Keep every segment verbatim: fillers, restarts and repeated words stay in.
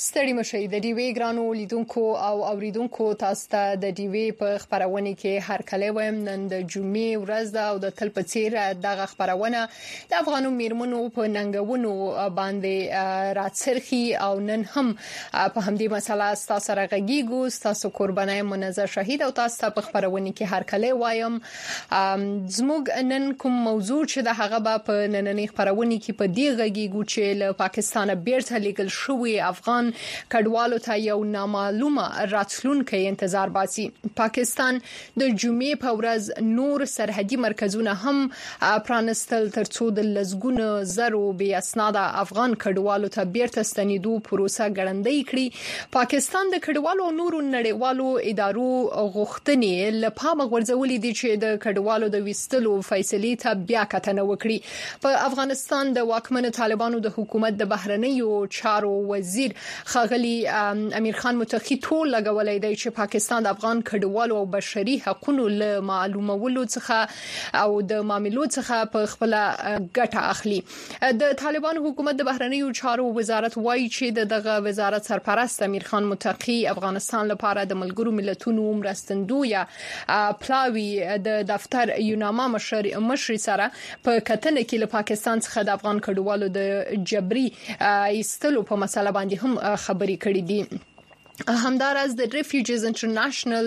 ستړي مشي د ډیوی ګرانو لیدونکو او اوریدونکو تاسو ته د ډیوی په خبرونه کې هر کله وایم نن د جمعې ورځ ده او د تل په څیر دغه خبرونه د افغانو میرمنو په ننګونو باندې راتسرخي او نن هم په همدې مسله تاسو سره غږیږو تاسو قربانای منظر شهید او تاسو ته په خبرونه کې هر کله وایم زموږ نن کوم موضوع چې د هغه په نننۍ خبرونه کې په دی غږیږو چې له پاکستان بیرته لیکل شوی افغان کډوالو ته یو نامعلومه راتلونکي انتظار باسي. پاکستان د جمعې په ورځ نور سرحدي مرکزونه هم پرانستل ترڅو د لزګونو زرو بې اسناده افغان کډوالو ته بیرته ستنېدو پروسه ګړندۍ کړي. پاکستان د کډوالو نورو نړیوالو ادارو غوښتنې لپاره غورځولې دي چې د کډوالو د وستلو فیصلې ته بیا کتنه وکړي. په افغانستان د واکمنو طالبانو د حکومت د بهرنیو چارو وزیر خاغلی امیر خان متقی ټول لګولای دی چې پاکستان د افغان کډوالو او بشري حقوقو له معلومولو څخه او د معاملو څخه په خپل ګټه اخلي. د طالبانو حکومت د بهرنیو چارو وزارت وایي چې دغه وزارت سرپرست امیر خان متقی افغانستان لپاره د ملګرو ملتونو مرستندوی پلاوی د دفتر یوناما مشر مشر سره په کتنه کې له پاکستان څخه د افغان کډوالو د جبري ایستلو په مسله باندې هم خبري کړې دي. همدارس د ریفیوجیز انټرنیشنل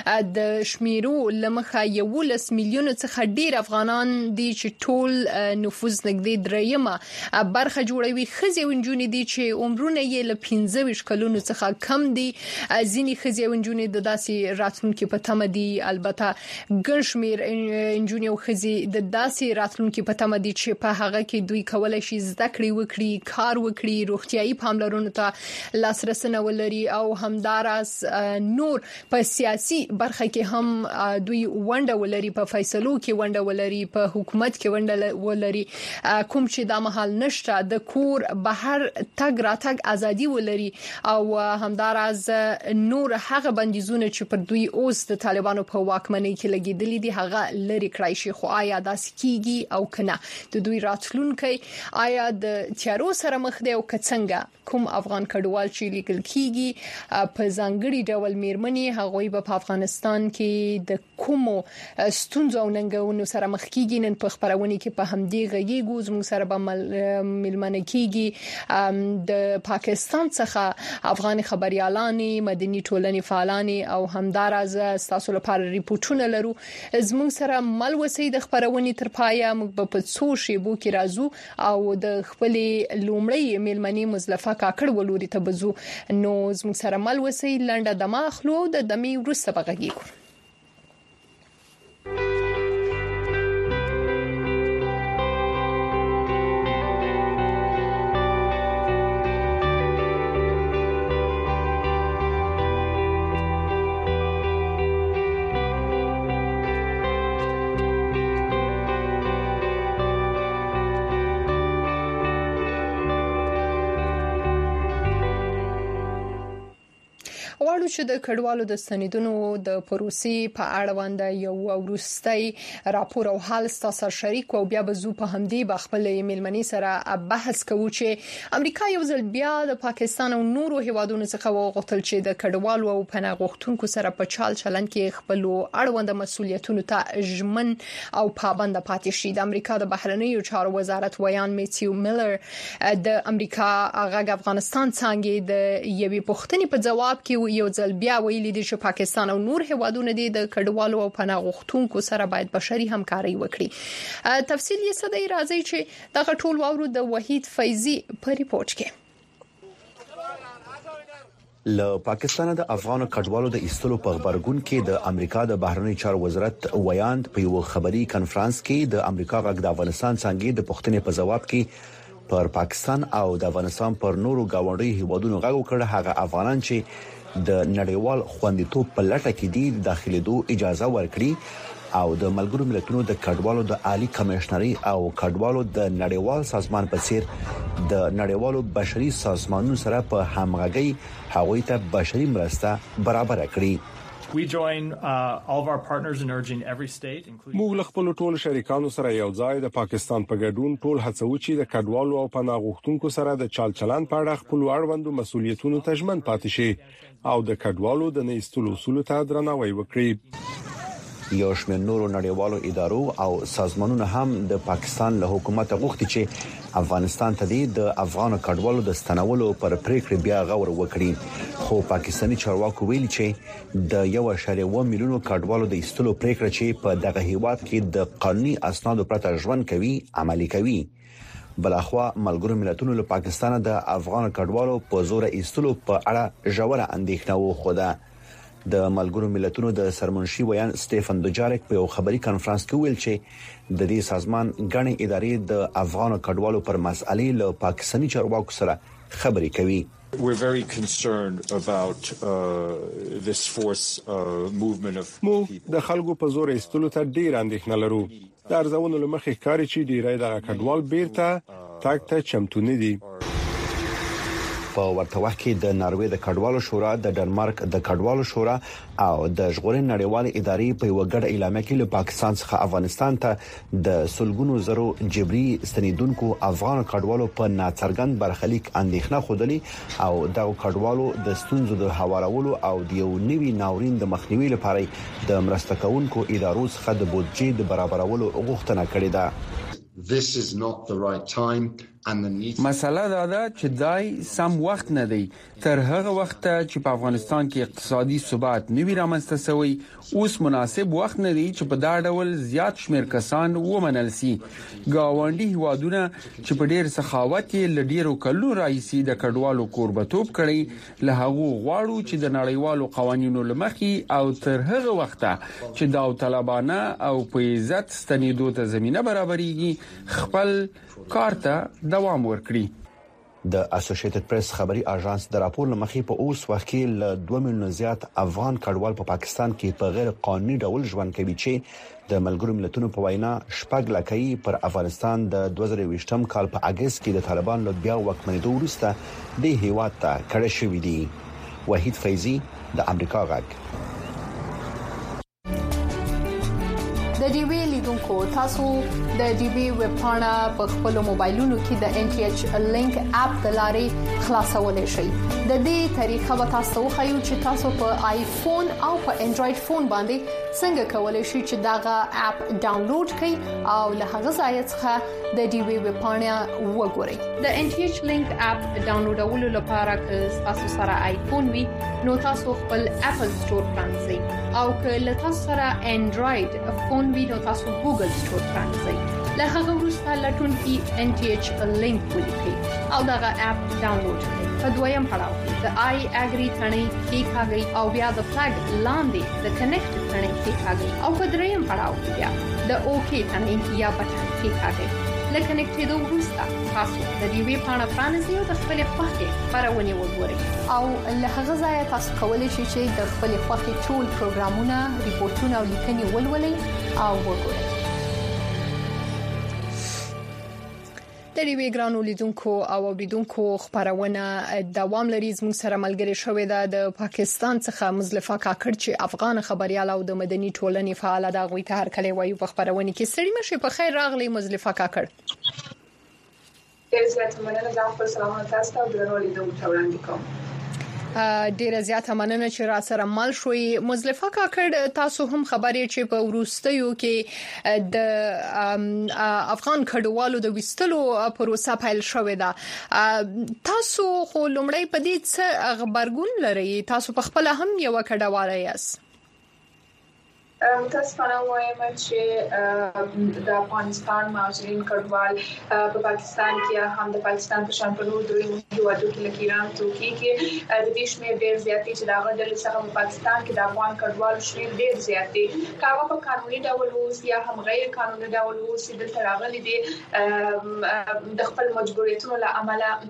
د شمیرو لمخه یو لس میلیون څخه ډیر افغانان دي چې ټول نفوذ نګدي دریمه برخه جوړوي. خزي ونجونې دي چې عمرونه یې ل پنځه ویشت کلونو څخه کم دي. ځینی خزي ونجونې د داسې راتلونکو په تمه دي. البته ګرشمیر انجونې او خزي د داسې راتلونکو په تمه دي چې په هغه کې دوی کولای شي زده کړې وکړي، کار وکړي، روغتيایي پاملرنه ته لاسرسي ولري او همدارس نور په سیاسي برخه کې هم دوی ونډه ولري، په فیصلو کې ونډه ولري، په حکومت کې ونډه ولري. کوم چې د محل نشته د کور بهر تګ راتګ ازادي ولري او همدارس نور هغه بندیزونه چې پر دوی اوس د طالبانو په واکمنۍ کې لګیدلې دي هغه لري کړای شي. خو آیا دا سکیږي او کنه د دوی راتلونکي آیا د تیارو سره مخ دی او کڅنګ کوم افغان کډوال چې لیکل کیږي په ځانګړي ډول میرمنې هغوی په افغانستان کې د کومو ستونزو او ننګونو سره مخ کیږي. نن په خبرونه کې په همدې غږیږو زموږ سره به ملمنه کیږي د پاکستان څخه افغان خبريالان، مدني ټولنې فعالان او همدارز تاسو لپاره ریپورتونه لرو. زموږ سره مل وسی د خبرونه تر پایه موږ په څو شیبو کې راځو او د خپل لومړی ملمنې مزلفه کاکړ ولوري ته بزو. نو زموږ سره مل وسی لنډه دمه اخلو د دمي ورسته بغږیږو. غواړو چې د کډوالو د ستنیدونو د پروسې په اړه باندې یو ورستۍ راپور او حال ستاسو شریک او بیا به زو په همدې بخپل میلمنې سره بحث کوو چې امریکا یو ځل بیا د پاکستان او نورو هیوادونو څخه وغوښتل چې د کډوالو او پناه غوښتونکو سره په چال چلن کې خپل اړوند مسولیتونو ته ژمن او پابند پاتې شي. د امریکا د بهرنیو چارو وزارت ویان میتیو میلر د امریکا هغه افغانستان څنګه د یوې پوښتنې په جواب کې یو ځل بیا ویلي دي چې پاکستان او نور هیوادونه د کډوالو او پناه غوښتونکو سره باید بشري همکاري وکړي. تفصیل یې څه دی راځي چې دغه ټول واورو د وحید فیضی په ریپورت کې. له پاکستان د افغان کډوالو د ایستلو په خبرګون کې د امریکا د بهرنی چارو وزارت ویاند په یو خبري کانفرنس کې د امریکا غږ د افغانستان څنګه د پوښتنې په جواب کې پر پاکستان او د افغانستان پر نورو گاونډي هیوادونو غږ وکړ. هغه افغانان چې د نړیوال خوندیتوب په لټه کې دي داخليدو اجازه ورکړي او د ملګرو ملتونو د کډوالو د عالی کمشنري او کډوالو د نړیوال سازمان په څیر د نړیوالو بشري سازمانونو سره په همغږي هغوی ته بشري مرسته برابر کړي. We join uh, all of our partners in urging every state including موږ خپل ټول شریکانو سره یو ځای د پاکستان په ګډون ټول هڅو چې د کډوالو او پناه غوښتونکو سره د چال چلن په اړه خپل اړوندو مسولیتونو ته ژمن پاتې شي او د کډوالو د نه ایستلو اصول ته درناوی وکړي. یو شمېر نورو نړیوالو ادارو او سازمانونو هم د پاکستان له حکومت غوښتي چې افغانستان ته د افغان کډوالو د ستنولو پر پریکړه بیا غور وکړي، خو پاکستاني چارواکو ویلي چې د یو اشاریه اووه میلیونو کډوالو د ایستلو پریکړه چې په دغه هیواد کې د قانوني اسنادو پرته ژوند کوي عملي کوي. بلخوا ملګرو ملتونو له پاکستان د افغان کډوالو په زور ایستلو په اړه ژوره اندېښنه وښوده. د ملګرو ملتونو د سرمنشي ویان سټيفن دوجارک په یو خبري کانفرنس کې ویل چې د دې سازمان غني ادارې د افغان کډوالو پر مسالې له پاکستاني چارواکو سره خبري کوي. We're very concerned about uh, this force uh, movement of people. د خلکو په زور ایستلو ته ډیر اندېښنه لرو. د ارزونو لمخې ښکاري چې ډیری د کډوال بیرته تاک ته چمتو نه دي. په ورته وخت کې د ناروې د کډوالو شورا، د ډنمارک د کډوالو شورا او د ژغورنې نړیوال ادارې په یو ګډ اعلامیه کې له پاکستان څخه افغانستان ته د سلګونو زرو جبري ستنیدونکو افغان کډوالو په ناڅرګند برخلیک اندېښنه خوده او د کډوالو د ستونزو د هوارولو او د یو نوي ناورین د مخنیوي لپاره د مرسته کوونکو ادارو څخه د بودجې د برابرولو غوښتنه کړې ده. This is not the right time. مساله دا ده چې دای سم وخت نه دی تر هغه وخت چې په افغانستان کې اقتصادي ثبات نوي رامنځته شوی، اوس مناسب وخت نه دی چې په دا ډول زیات شمیر کسان ومنل سي. گاونډي هوادونه چې په ډیر سخاوت له ډیرو کلو راځي د کډوالو کوربتوب کړي، له هغه غواړو چې د نړیوالو قوانینو لمخې او تر هغه وخت چې داوطلبانه او په عزت ستنیدو ته زمينه برابرېږي خپل کارته دوام ورکړي. د اسوسییټډ پریس خبري اژانس د راپور لمخې په اوس وخت کې له دوه میلیونه زیات افغان کډوال په پاکستان کې په غیر قانوني ډول ژوند کوي چې د ملګرو ملتونو په وینا شپږ لکۍ پر افغانستان د دوه زره ویشتم کال په اگست کې د طالبان له بیا واکمنېدو وروسته د هیواد ته کډه شوې دي. وحید فیضی د امریکا غږ. د ډي وی لیدونکو تاسو د ډي وی ویب پاڼه په خپل موبایلونو کې د ان ټي ایچ لینک اپ د لارې خلاصولای شئ. د دې طریقه به تاسو خو چې تاسو په آیفون او په انډراید فون باندې څنګه کولای شئ چې داغه اپ ډاونلوډ کړئ او له هغه ځای څخه د ډي وی ویب پاڼه وګورئ. د ان ټي ایچ لینک اپ ډاونلوډولو لپاره که تاسو سره آیفون وي نو تاسو خپل اپل سٹور پرانځئ او که له تاسو سره انډراید فون وي نو تاسو ګوګل سٹور پرانځئ. له هغه وروسته لټون کې ان ټي ایچ لینک ولیکئ او دغه اپ ډاونلوډ کړئ. په دویم پړاو کې د آی اګری ثنې کې کاږي او بیا د فلګ لاندې د کنیکټ ثنې کې کاږي او په دریم پړاو کې بیا د اوکی ثنې یا بټن کې کاږي. لکه کنیکټېدو وروسته تاسو د دې وی پاڼه پرانیزئ او د خپل خوښې خبرونه وګورئ او له هغه ځای تاسو کولی شئ چې د خپل خوښې ټول پروګرامونه، ریپورتونه او لیکنې ولولئ او وګورئ. د ریوی ګرانو لیدونکو او اوریدونکو خبرونه دوام لري. زموږ سره ملګری شوې ده د پاکستان څخه مزلفه کاکړ چې افغان خبريال او د مدني ټولنې فعال ده. غوي ته هر کله وایو په خبرونه کې سړی مشه په خیر راغلی مزلفه کاکړ. ډیر زیات مننه د خپل سلامات تاسو او درنو لیدونکو وړاندې کوم. ډیره زیاته مننه چې را سره مل شوي. مزلفه کاکړ تاسو هم خبرې چې په ورستیو کې د افغان کډوالو د وستلو پروسه پیل شوې ده. تاسو خو لومړی په دې څه خبرګون لرئ؟ تاسو په خپل هم یو کډوال یاست. متاسفانه وایم چې د افغانستان مهاجرین کډوال په پاکستان کې هم د پاکستان په شان په نور درې هیوادو کې لکه ایران، ترکیه کې د دې شمېر ډېر زیات چې د هغه ډلې څخه په پاکستان کې د افغان کډوال شمېر ډېر زیات دی. کاوه په قانوني ډول اوس یا هم غیر قانوني ډول اوس د تراغلي دي د خپل مجبوریتونو له امله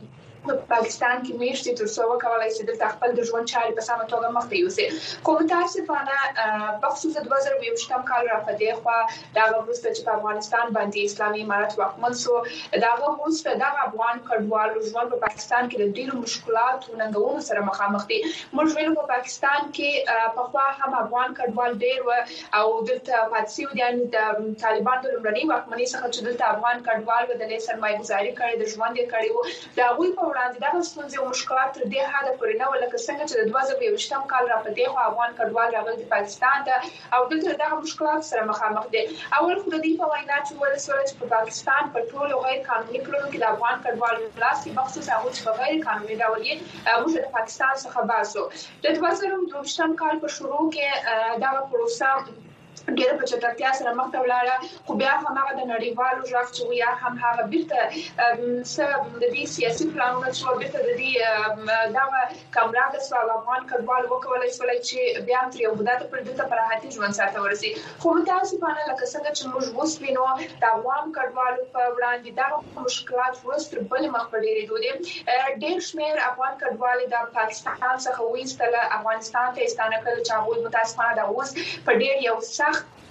په پاکستان کې میشتي تر څو وکولای شي د خپل د ژوند چارې په سمه توګه مخته یوسي. خو متاسفانه بخصوص د دوه زره یو شتم کال را پدې خو دا وروسته چې په افغانستان باندې اسلامي امارت واکمن شو دا وروسته د افغان کډوالو ژوند په پاکستان کې د ډیرو مشکلاتو ننګونو سره مخامخ دي. موږ ویلو په پاکستان کې په خوا هم افغان کډوال ډیر و او دلته پاتسیو دي د طالبان د لومړني واکمنۍ څخه چې دلته افغان کډوال د لې سرمایه‌ګزاري کړې د ژوند یې کړی و دا غوي په وړاندې دا ستونزې او مشکلات تر دې حده پورې نه ولکه څنګه چې د دوه زره یو شتم کال را پدې خو افغان کډوال راغلي د پاکستان ته او دلته دا مشکلات سره مخامخ دي. اول خو د دې په وینا چې ولسمشر چې په پاکستان په ټولو غیر قانوني کړنو کې د افغان کډوالو لاسي بخصوص هغه چې په غیر قانوني ډول یې موږ د پاکستان څخه باسو. د دوه زره دوه شتم کال په شروع کې دا پروسه ډېر په چټکتیا سره مخته ولاړه خو بیا هم هغه د نړیوالو ژغ چې یا هم هغه بیرته سبب د دې سیاسي پلانونو چې بیرته د دې دا کمرا د سوال افغان کډوال وکولای شي چې بیا تر یو مدته پر دې ته پراهاتي ژوند ساتل ورسي. خو متاسفانه لکه څنګه چې موږ وسپینو د افغان کډوالو په وړاندې دا مشکلات ورسره بل مخ په ډېرې دوی ډېر شمیر افغان کډوال د پاکستان څخه وېستل افغانستان ته ستانه کړل چې هغه متاسفانه دا اوس په ډېر یو سخت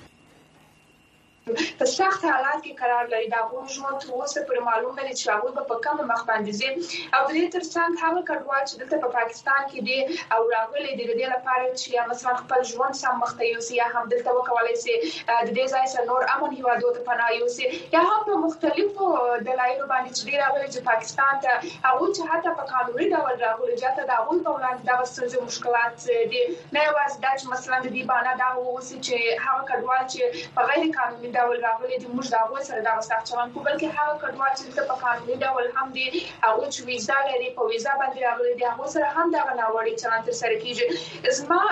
په سخت حالات کې قرار لري. دا غوښ ژوند تر اوسه پر معلومه دي چې هغه په کوم مخ باندې زی او د دې ترڅنګ هغه کډوال چې دلته په پاکستان کې دي او راغلي دي د دې لپاره چې یا مثلا خپل ژوند سم مخته یوسي یا هم دلته وکولای شي د دې ځای سره نور امن هیوادو ته پناه یوسي یا هم په مختلفو دلایلو باندې چې راغلي چې پاکستان ته هغه چې حتی په قانوني ډول راغلي چې دا غوښ په وړاندې دا ستونزې مشکلات دي نه یوازې دا چې مثلا د دې باندې دا ووسی چې هغه کډوال چې په غیر قانوني ډول راغلي دي موږ دا غوښ سره دا سخت چلن کو بلکې هغه کډوال چې په قانوني ډول هم دي هغه چې ویزا لري په ویزا باندې راغلي دي هغه سره هم دا ناوړي چلن تر سره کیږي.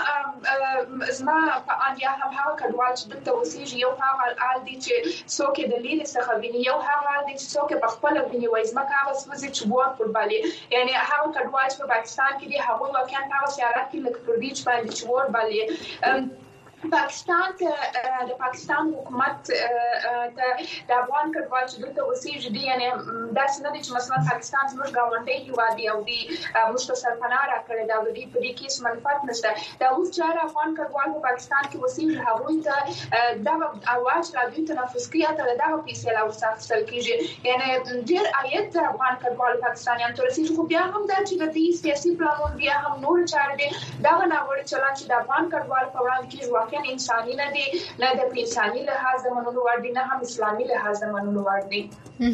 زما زما په انیا هم هغه کډوال چې دلته اوسېږي یو هغه آل دي چې څوک د لیدل څخه ویني یو هغه آل دي چې څوک په خپل ویني وایي زما هغه سوزي چې وور فوټبالي یعنی هغه کډوال چې په پاکستان کې دي هغه واقعا هغه سیارات کې لکه پر دې باندې چې وور بالي پاکستان ته د پاکستان حکومت ته د افغان کډوال چې دلته اوسېږي دي یعنی دا څنګه چې مثلا پاکستان زموږ ګاونډي هیواد دی او دی موږ ته سرپناه راکړي دا د دې په دې کې منفعت نشته. دا اوس چې افغان کډوال په پاکستان کې اوسېږي هغه ته دا اواز لا دوی تنفس کوي ته دا پیسې لا ورسره کیږي یعنی ډیر آیت افغان کډوال پاکستانیان تر څو خو بیا هم دا چې د دې سیاسي پلانونو بیا هم نور چارې دي دا نه وړي چلان چې د افغان کډوال په وړاندې کې یعنی انساني نه دي نه د انساني لحاظ منلو وړ دي نه هم اسلامي لحاظ منلو وړ دي.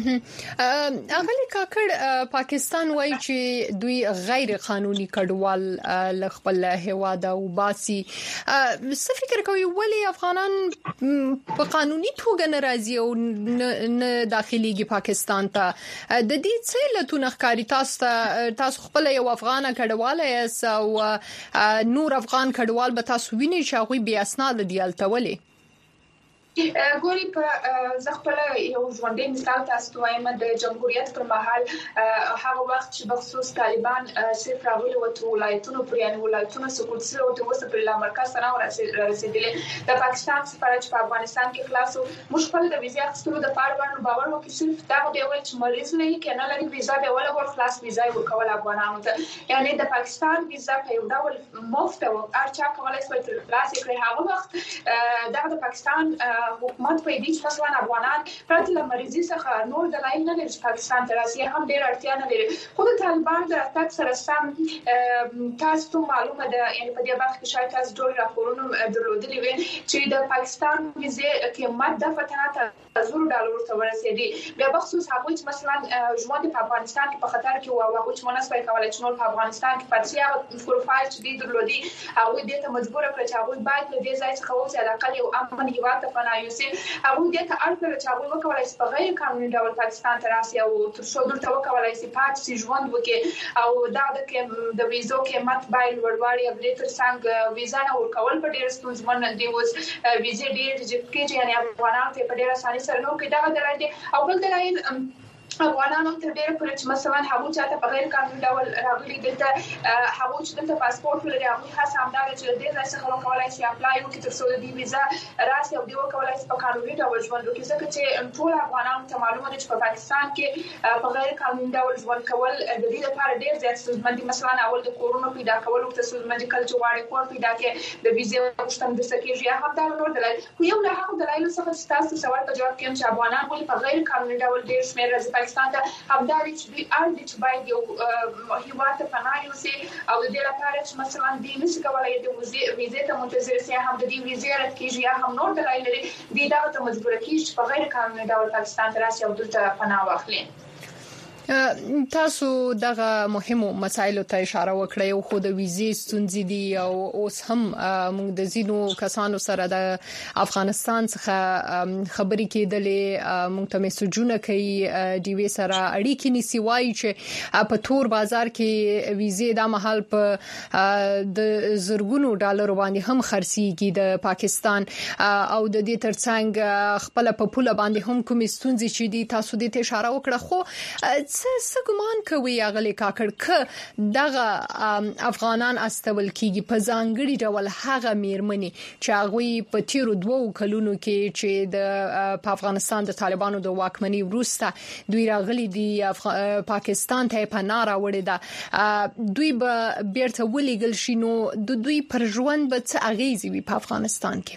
اغلی کاکړ پاکستان وایي چې دوی غیر قانوني کډوال ل خپل هواد او باسي څه فکر کوي ولی افغانان په قانوني توګه ناراضي او نه داخليږي پاکستان ته د دې څه لته ښکاری تاسو تاسو خپل یو افغان کډوال یې او نور افغان کډوال به تاسو وینئ چې هغه بیا اسناد دی التولي ګوري په زغپل یو ژوندۍ مثال تاسو وایم د جمهوریت پر مهال هغه وخت چې بخصوص طالبان صرف راغلي و ته ولایتونو پر یعنی ولایتونو سقوط سره او د وسه پر مرکز سره رسیدلې د پاکستان سفارت په افغانستان کې خلاصو مشکل د ویزا اخیستلو د پاره باندې باور وکړي صرف دا دی ول چې مریض نه کنه لري ویزا دی ول ور خلاص ویزا ورکول افغانانو ته یعنی د پاکستان ویزا په یو ډول مفت او ارچا کولای شي تر خلاص کړي هغه وخت دا د پاکستان حکومت په دې چې مثلا افغانان پرته له مریضي څخه نور دلایل نه لري چې پاکستان ته راسي هم ډېر اړتیا نه لري خو د طالبان د راتګ سره سم تاسو معلومه ده یعنی په دې وخت کې شاید تاسو ډول راپورونه درلودلي وي چې د پاکستان ویزه قیمت د فتحات زر ډالر ته ورسېدي بیا بخصوص هغه چې مثلا ژوند په افغانستان کې په خطر کې او هغه چې مناسبه کولای چې نور په افغانستان کې پاتې پروفایل چې دی درلودي هغه دې ته مجبور کړ چې هغه باید له دې ځای څخه وځي د اقل یو امن هیواد ته پناه یوسي هغه دې ته اړتیا چې هغه وکولای شي په غیر قانوني ډول پاکستان ته راسي او تر څو دلته وکولای شي پاتې ژوند وکړي او دا د ویزو قیمت باید لوړوالی او د ترڅنګ ویزا نه ورکول په ډیر ستونزمن دی اوس ویزې ډیر چې کېږي یعنی افغانان ته په ډیر اسانۍ سره نو کې دا دلایل او بل دلایل افغانانو تر ډیره پورې چې مثلا هغه چاته په غیر قانوني ډول راغلي دلته هغه چې دلته پاسپورت لري هغه هڅه همدا چې د دې ځای څخه وکولای شي اپلای وکړي تر څو د دې ویزا راسي او د وکولای شي په قانوني ډول ژوند وکړي ځکه چې ټول افغانانو ته معلومه ده چې په پاکستان کې په غیر قانوني ډول ژوند کول د دې لپاره ډیر زیات ستونزمن دي. مثلا اول د کورونو پیدا کول او تاسو باندې کله چې واړې کور پیدا کې د ویزې غوښتنه د سکیږي هم دا نور دلایل خو یو له هغه دلایل څخه چې تاسو سوال په جواب کې چې افغانان ولې په غیر قانوني ډول ډیر شمېر راځي پاکستان ته همدا چې دوی اړ دي چې باید یو هیواد ته پناه یوسي او د دې لپاره چې مثلا دوی نشي کولای د ویزې ته منتظر شي هم د دې ویزې رد کیږي هم نور دلایل لري دوی دا ته مجبور کیږي چې په غیر قانوني ډول پاکستان ته راشي او دلته پناه واخلي. تاسو دغه مهمو مسایلو ته اشاره وکړئ او خو د ویزې ستونزې دي او اوس هم موږ د زینو کسانو سره د افغانستان څخه خبرې کېدلې موږ ته میسجونه کوي دی وی سره اړیکې نیسی وایي چې په تور بازار کې ویزې د محل په د زرګونو ډالر باندې هم خرڅيږي د پاکستان او د دې ترڅنګ خپل په پوله باندې هم کوم ستونزې چې دي تاسو دې ته اشاره وکړه خو څه ګمان کوي اغلی کاکړ ک دغه افغانان استول کیږي په ځانګړي ډول هغه میرمنې چې هغه په تیرو دوو کلونو کې چې د افغانستان د طالبانو د واکمنۍ وروسته دوی راغلي دي پاکستان ته پناه راوړي ده دوی به بیرته ولېګل شي نو د دوی پر ژوند به څه اغیزې وي په افغانستان کې؟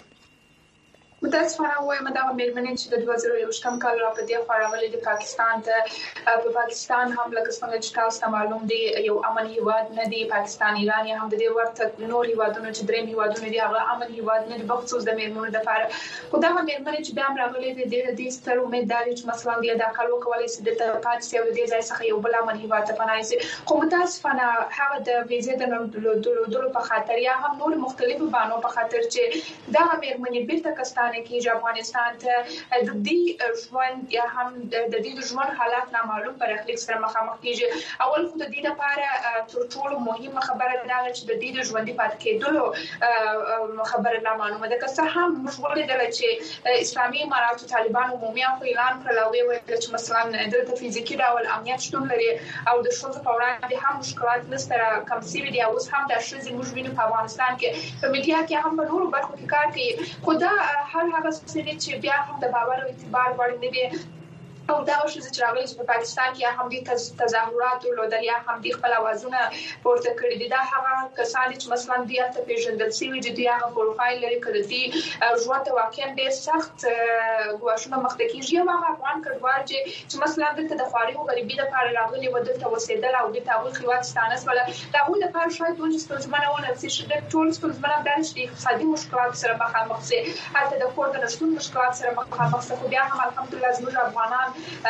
متاسفانه وایم دا مېرمنې چې د دوه زره یوولسم کال را په دې خبرولې د پاکستان ته په پاکستان هم لکه څنګه چې تاسو معلوم دي یو امن هیواد نه دی پاکستان ایران هم د دې ورته نور هیوادونو چې درې هیوادونه دي هغه امن هیواد نه دی بخصوص د مېرمنو لپاره خو دا مېرمنې چې بیا راغلي دي د دې ستر امید دي چې مثلا د کال وکولای شي د پاتې او د ځای څخه یو بل امن هیواد ته پناه شي خو متاسفانه هغه د ویزې د نورو په خاطر یا هم نور مختلفو بانو په خاطر چې دا مېرمنې بیرته کستان کې افغانستان ته د دې ژوند یا هم د دې ژوند حالات نامعلوم پر اخلاق سره مخامخ کیږي اول خو د دې لپاره تر ټولو مهمه خبره دا ده چې د دې ژوند پات کېدلو خبره نامعلومه ده که څه هم مشغول دي چې اسلامي امارات طالبان عمومي اعلان کړل او ویل چې مثلا دلته فزیکی ډول امنیت شتون لري او د شوزو په وړاندې هم مشکلات نشته کم سیوی دي اوس هم د شوزي موږ وینو په افغانستان کې په میډیا کې هم په نورو برخو کې کار کوي خو دا هر هغه څه چې بیا هم د باور او اعتبار وړ نه دي او دا اوس چې راغلي چې په پاکستان کې هم د تظاهرات او لودلیا هم د خپل اوازونه پورته کړی دي دا هغه کسان چې مثلا د ارته پیژندل سوي دي هغه پروفایل لري کړی دي ژوند واقعا ډېر سخت غواړم مخته کېږي هغه افغان کډوال چې مثلا دلته د خواري او غریبي لپاره راغلي و دلته وسیدل او د تاول خیوات ستانس ولا دا هو د پاره شاید ونې ستونزمنه ونه چې د ټول ستونزمنه د اقتصادي مشکلات سره مخامخ دي حتی د کور د نشټون مشکلات سره مخامخ دي خو بیا هم الحمدلله زموږ افغانان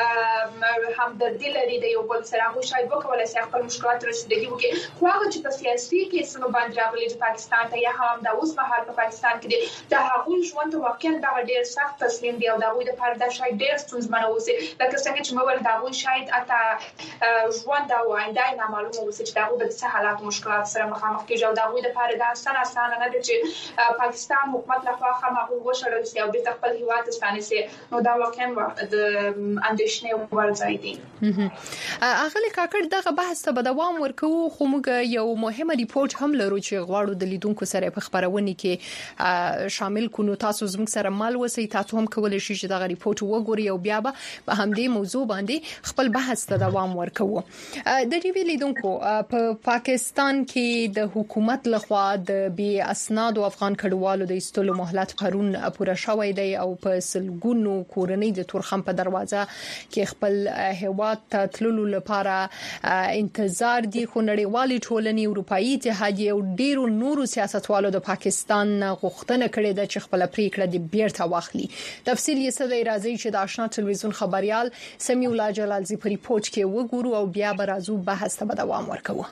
هم د دې لري د یو بل سره هغه شاید وکولای شي خپل مشکلات رسیدګي وکړي خو هغه چې په سیاسي کې څنګه باندې راغلي چې پاکستان ته یا هم د اوس په حال په پاکستان کې د هغه ژوند واقعا دا ډېر سخت تصمیم دی او دا وي د پر د شاید ډېر ستونزمن اوسي لکه څنګه چې موږ دا وي شاید اته ژوند او آینده نامعلومه اوسي چې دا به د حالات مشکلات سره مخامخ کیږي او دا وي د پر د اسانه اسانه نه دي چې پاکستان حکومت لخوا خامخا وشړل شي او د خپل هیواد ستانه سي نو دا واقعا د اندېښنې ورځای دي اغلی کاکړ دغه بحث ته دوام ورکوو خو موږ یو مهمه ریپورت هم لرو چې غواړو د لیدونکو سره په خبرونه کې شامل کونو تاسو زموږ سره مال وسی تاسو هم کولای شئ چې دغه ریپورت وګورئ او بیا به همدې موضوع باندې خپل بحث ته دوام ورکوو د دې لیدونکو په پاکستان کې د حکومت لخوا د بي اسناد او افغان کډوالو د استلو مهلت پرون پوره شوې دی او په سلګونو کورنۍ د تورخم په دروازه کې خپل هیواد ته تللو لپاره انتظار دي خو نړیوالې ټولنې اروپאי اتحادیه او ډیرو نورو سیاستوالو د پاکستان غوښتنه کړې ده چې خپل پریکړه د بیرته واخلي تفصیل یې څه دی راځي چې د آشنا ټلویزیون خبريال سمیع الله جلالزی په ریپورت کې وګورو او بیا به راځو بحث ته دوام ورکوو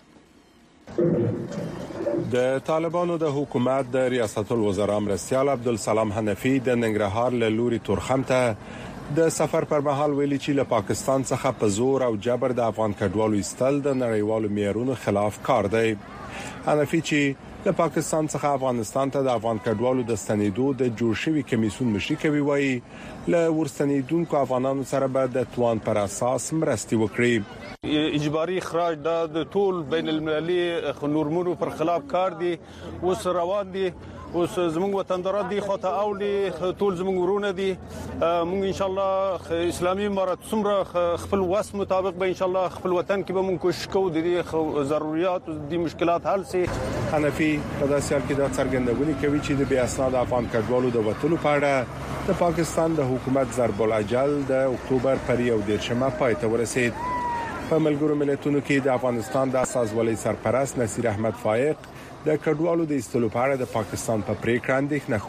د طالبانو د حکومت د ریاست الوزرا مرستيال عبدالسلام حنفي د ننګرهار له لوري تورخم ته د سفر پر مهال ویلي چې له پاکستان څخه په زور او جبر د افغان کډوالو ایستل د نړیوالو معیارونو خلاف کار دی. حنفي چې له پاکستان څخه افغانستان ته د افغان کډوالو د ستنېدو د جوړ شوی کمیسیون مشري کوي وایي له ورستنیدونکو افغانانو سره به د توان پر اساس مرستي وکړي. اجباري اخراج د ټول بین المللي نورمونو پر خلاف کار دي اوس روان دي. اوس زموږ وطنداران دي خو ته اولي ټول زموږ ورونه دي. موږ ان شاء الله اسلامي امارات څومره خپل وس مطابق به ان شاء الله خپل وطن کې به موږ کوشش کوو د دې ضرورت او د مشکلات حل سي. حنفي په داسې حال کې دا څرګندونه کوي چې د بیا اسناد افغان کډوالو د وټلو په اړه د پاکستان د حکومت ضرب الاجل د اکتوبر پر یو دیرشمه پای ته ورسید. په ملګرو ملتونو کې د افغانستان د اساسولۍ سرپرست نصیر احمد فائق د کډوالو د استلو په اړه د پاکستان په پریکړه اندېښنه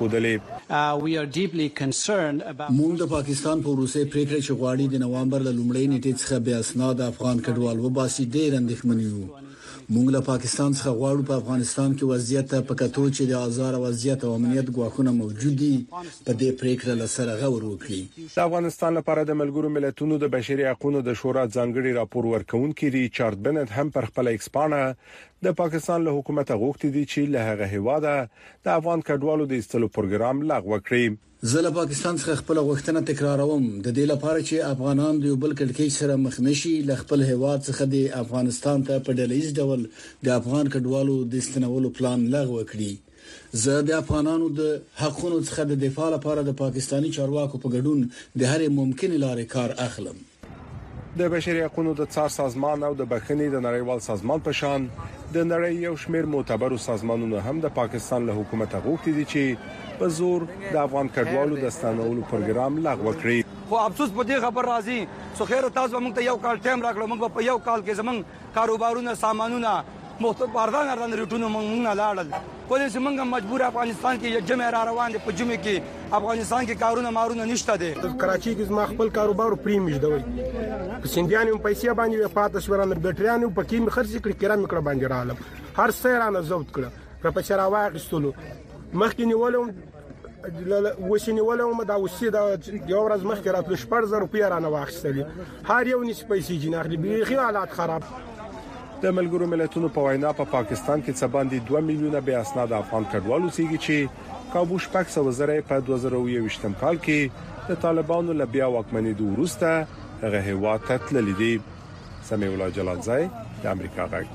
خوده. موږ د پاکستان په روسي پریکړه چې غواړي د نوامبر له لومړۍ نیټې څخه بیا اسناد افغان کډوال وباسي ډېر اندېښمن یو. موږ له پاکستان څخه غواړو په افغانستان کې وضعیت په کتو چې د آزار وضعیت او امنیت غواخونه موجود دي په دې پریکړه له سره غور وکړي. د افغانستان لپاره د ملګرو ملتونو د بشري حقوقو د شورا ځانګړي راپور ورکونکي ریچارډ بنت هم پر خپل ایکسپانه د پاکستان له حکومت غوښتي دي چې له هغه هواده د افغان کډوالو د استلو پروګرام لغوه کړي. زه له پاکستان څخه خپل غوښتنه تکراروم د دې لپاره چې افغانان د یو بل کړکېچ سره مخ نشي ل خپل هواد څخه د افغانستان ته په ډلهیز ډول د افغان کډوالو د استنولو پلان لغوه کړي. زه د افغانانو د حقوقو څخه د دفاع لپاره د پاکستانی چارواکو په ګډون د هرې ممکن لارې کار اخلم. د بشري حقوقو د څار سازمان او د بخښنې د نړیوال سازمان په شان د نړۍ یو شمېر معتبرو سازمانونو هم د پاکستان له حکومت غوښتي دي چې په زور د افغان کډوالو د ستنولو پروګرام لغوه کړي. خو افسوس په دې خبر راځي خو خیر تاسو موږ ته یو کال ټایم راکړو. موږ په یو کال کې زمونږ کاروبارونه سامانونه مختلف باردان اردن ریټونو موږ نه لاړل. پولیس موږ مجبور افغانستان کې جمع را روان دي. په جمع کې افغانستان کې کارونه مارونه نشته دي. کراچي کې زما خپل کاروبار پریمیج دوی په سندیانو پیسې باندې پاتې شورانه بیټریانو په کې خرڅ کړی کرام کړه باندې رالم هر سیرانه زوت کړه په پچرا واغستلو مخکې نیولم وسینی ولوم دا وسی دا یو ورځ مخکې راتلو شپږ زره روپیا رانه واخیستلې هر یو نس پیسې جناخلي بيخي حالات خراب. د ملګرو ملتونو په وینا په پاکستان کې څه باندې دوه میلیونه بیا اسناد افغان کډوالو سیږي چې کابو شپږ سوه زره په دوه زره یوویشتم کال کې د طالبانو له بیا واکمنېدو وروسته هغه هیواد ته تللي دي. سمیع الله جلالزای د امریکا غږ.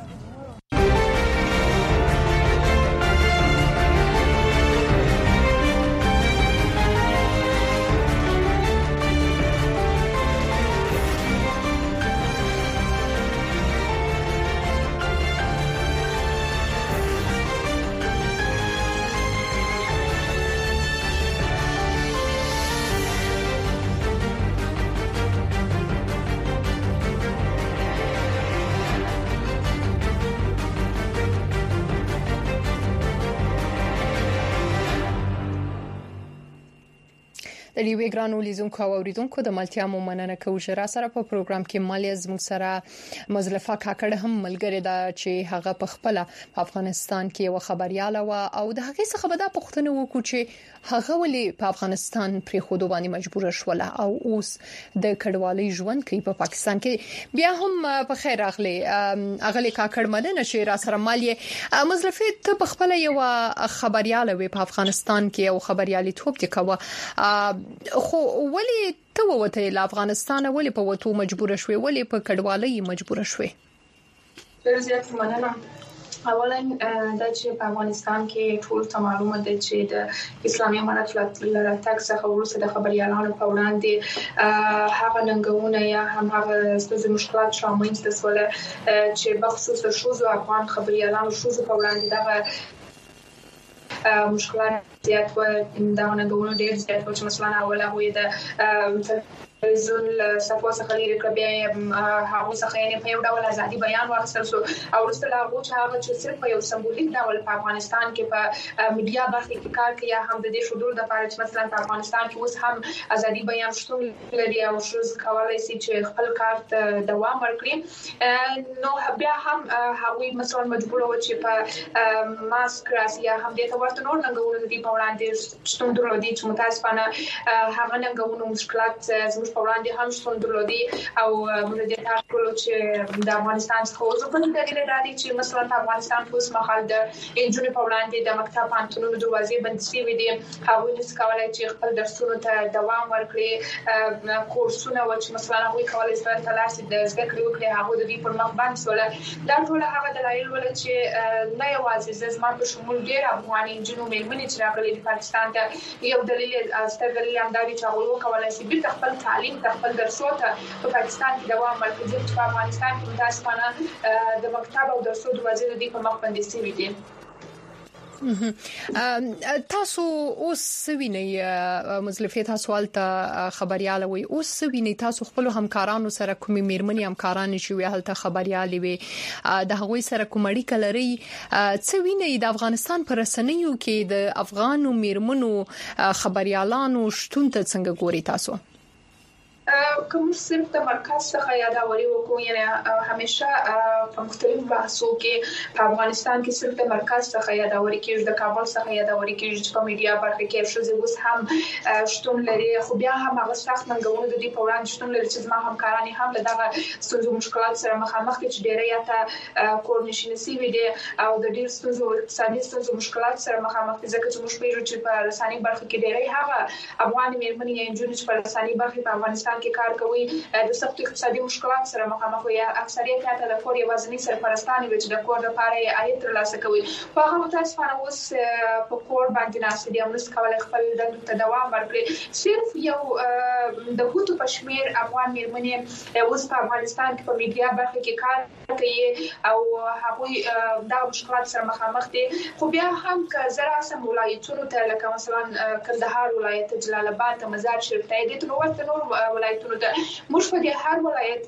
د لیوی ګرانو لیزونکو او اوریدونکو د ملتیا مو مننه کوم چې را سره په پروګرام کې مالیه زموږ سره مزلفه کاکړ هم ملګری دا چې هغه په خپل افغانستان کې یو خبرياله و او د هغه څخه به دا پوښتنه وکړو چې هغه ولې په افغانستان پرې خودو باندې مجبور شول او اوس د کډوالۍ ژوند کوي په پاکستان کې. بیا هم په خیر اخلي اغلی کاکړ مننه چې را سره مالیه مزلفه ته په خپل یو خبرياله و په افغانستان کې یو خبريالي توپ کې کوه خو ولی ته وته له افغانستان ولی په وته مجبور شوې ولی په کډوالۍ مجبور شوې؟ ډېر زیات مننه. اولا د چې په افغانستان کې ټول ته معلومه ده چې د اسلامي امارت له راتګ څخه وروسته د خبريالانو په وړاندې هغه ننګونه یا هم هغه ستونزې مشکلات شامل دي چې بخصوص شوزو افغان خبريالانو شوزو په وړاندې دغه مشکلات زیات و دا ننګونه ډېر زیات و چې مثلا اوله وي د زول صفو څخه لري کبه هغه څخه یې په یو ډول ازادي بیان ورسره سو او ورسره هغه چې هغه چې صرف په یو سمبولیک ډول په افغانستان کې په میډیا برخه کې کار کوي هم د دې شډول د پاره چې مثلا په افغانستان کې اوس هم ازادي بیان شتون لري او شوز کولای شي چې خپل کار ته دوام ورکړي. نو بیا هم هغه مثلا مجبور و چې په ماسک راسي هم د ورته نور ننګونه دي په وړاندې شتون درلودي چې متاسفانه هغه ننګونه مشکلات زموږ په وړاندې هم شتون درلودي او موږ د تاسو چې د افغانستان څخه اوس په دې لري چې مثلا په افغانستان کې اوس مهال د انجونې په وړاندې د مکتب پانتونونو دروازې بند شوي دي هغوی نس کولای چې خپل درسونو ته دوام ورکړي کورسونه و چې مثلا هغوی کولای شي تلاش د زده کړې وکړي هغه د دې پر مخ باندې سول دا ټول هغه دلایل ول چې نه یوازې زما په شمول ډېر افغان انجونو مېرمنې چې راغلي د پاکستان ته یو دلیل ستر دلیل هم دا دی چې هغوی وکولای شي بیرته خپل تعلیم خپل درسونه په پاکستان کې دوام ورکړي چې په افغانستان کې متاسفانه د مکتب او درسو دروازې د دې په مخ باندې سوي دي. تاسو اوس وینئ مزلفه تاسو ولته خبرياله وي اوس وینئ تاسو خپل همکارانو سره کومي میرمنې همکاران شي وي هلته خبرياله وي د هغوی سره کومړی کلري څه وینئ د افغانستان پر رسنیو کې د افغان میرمنو خبريالانو شتون ته څنګه ګوري تاسو؟ کوم صرف د مرکز څخه یادوري وکړو یعنی همیشه په مختلفو بحثو کې په افغانستان کې صرف د مرکز څخه یادوري کېږي د کابل څخه یادوري کېږي چې په میډیا برخه کې شوزي اوس هم شتون لري خو بیا هم هغه سخت منګونو د دې په وړاندې شتون لري چې زما همکاران هم له دغه ستونزو مشکلات سره مخامخ دي چې ډېری یا کور نشینه سوي دي او د ډېر ستونزو اقتصادي ستونزو مشکلات سره مخامخ دي ځکه چې موږ پیژنو چې په رساني برخه کې ډېری هغه افغان میرمنې یا انجونې چې په رساني برخه په افغانستان کې کار کوي د سخت اقتصادي مشکلات سره مخامخ وي اکثریت ته د کور یوازینی سرپرستانې وي چې د کور لپاره عاید ترلاسه کوي خو هغه متاسفانه اوس په کور باندې ناست دي او نس کولای خپل د دوام ورکړي صرف یو د هوتو پښمیر افغان میرمنې اوس په افغانستان کې په میډیا برخه کې کار کوي او هغه د مشکلات سره مخامخ دي خو بیا هم که زرا سم ولایتونو ته لکه مثلا کندهار ولایت جلال آباد مزار شریف ته دي نو ورته نور ولایتونو موږ په دې هر ولایت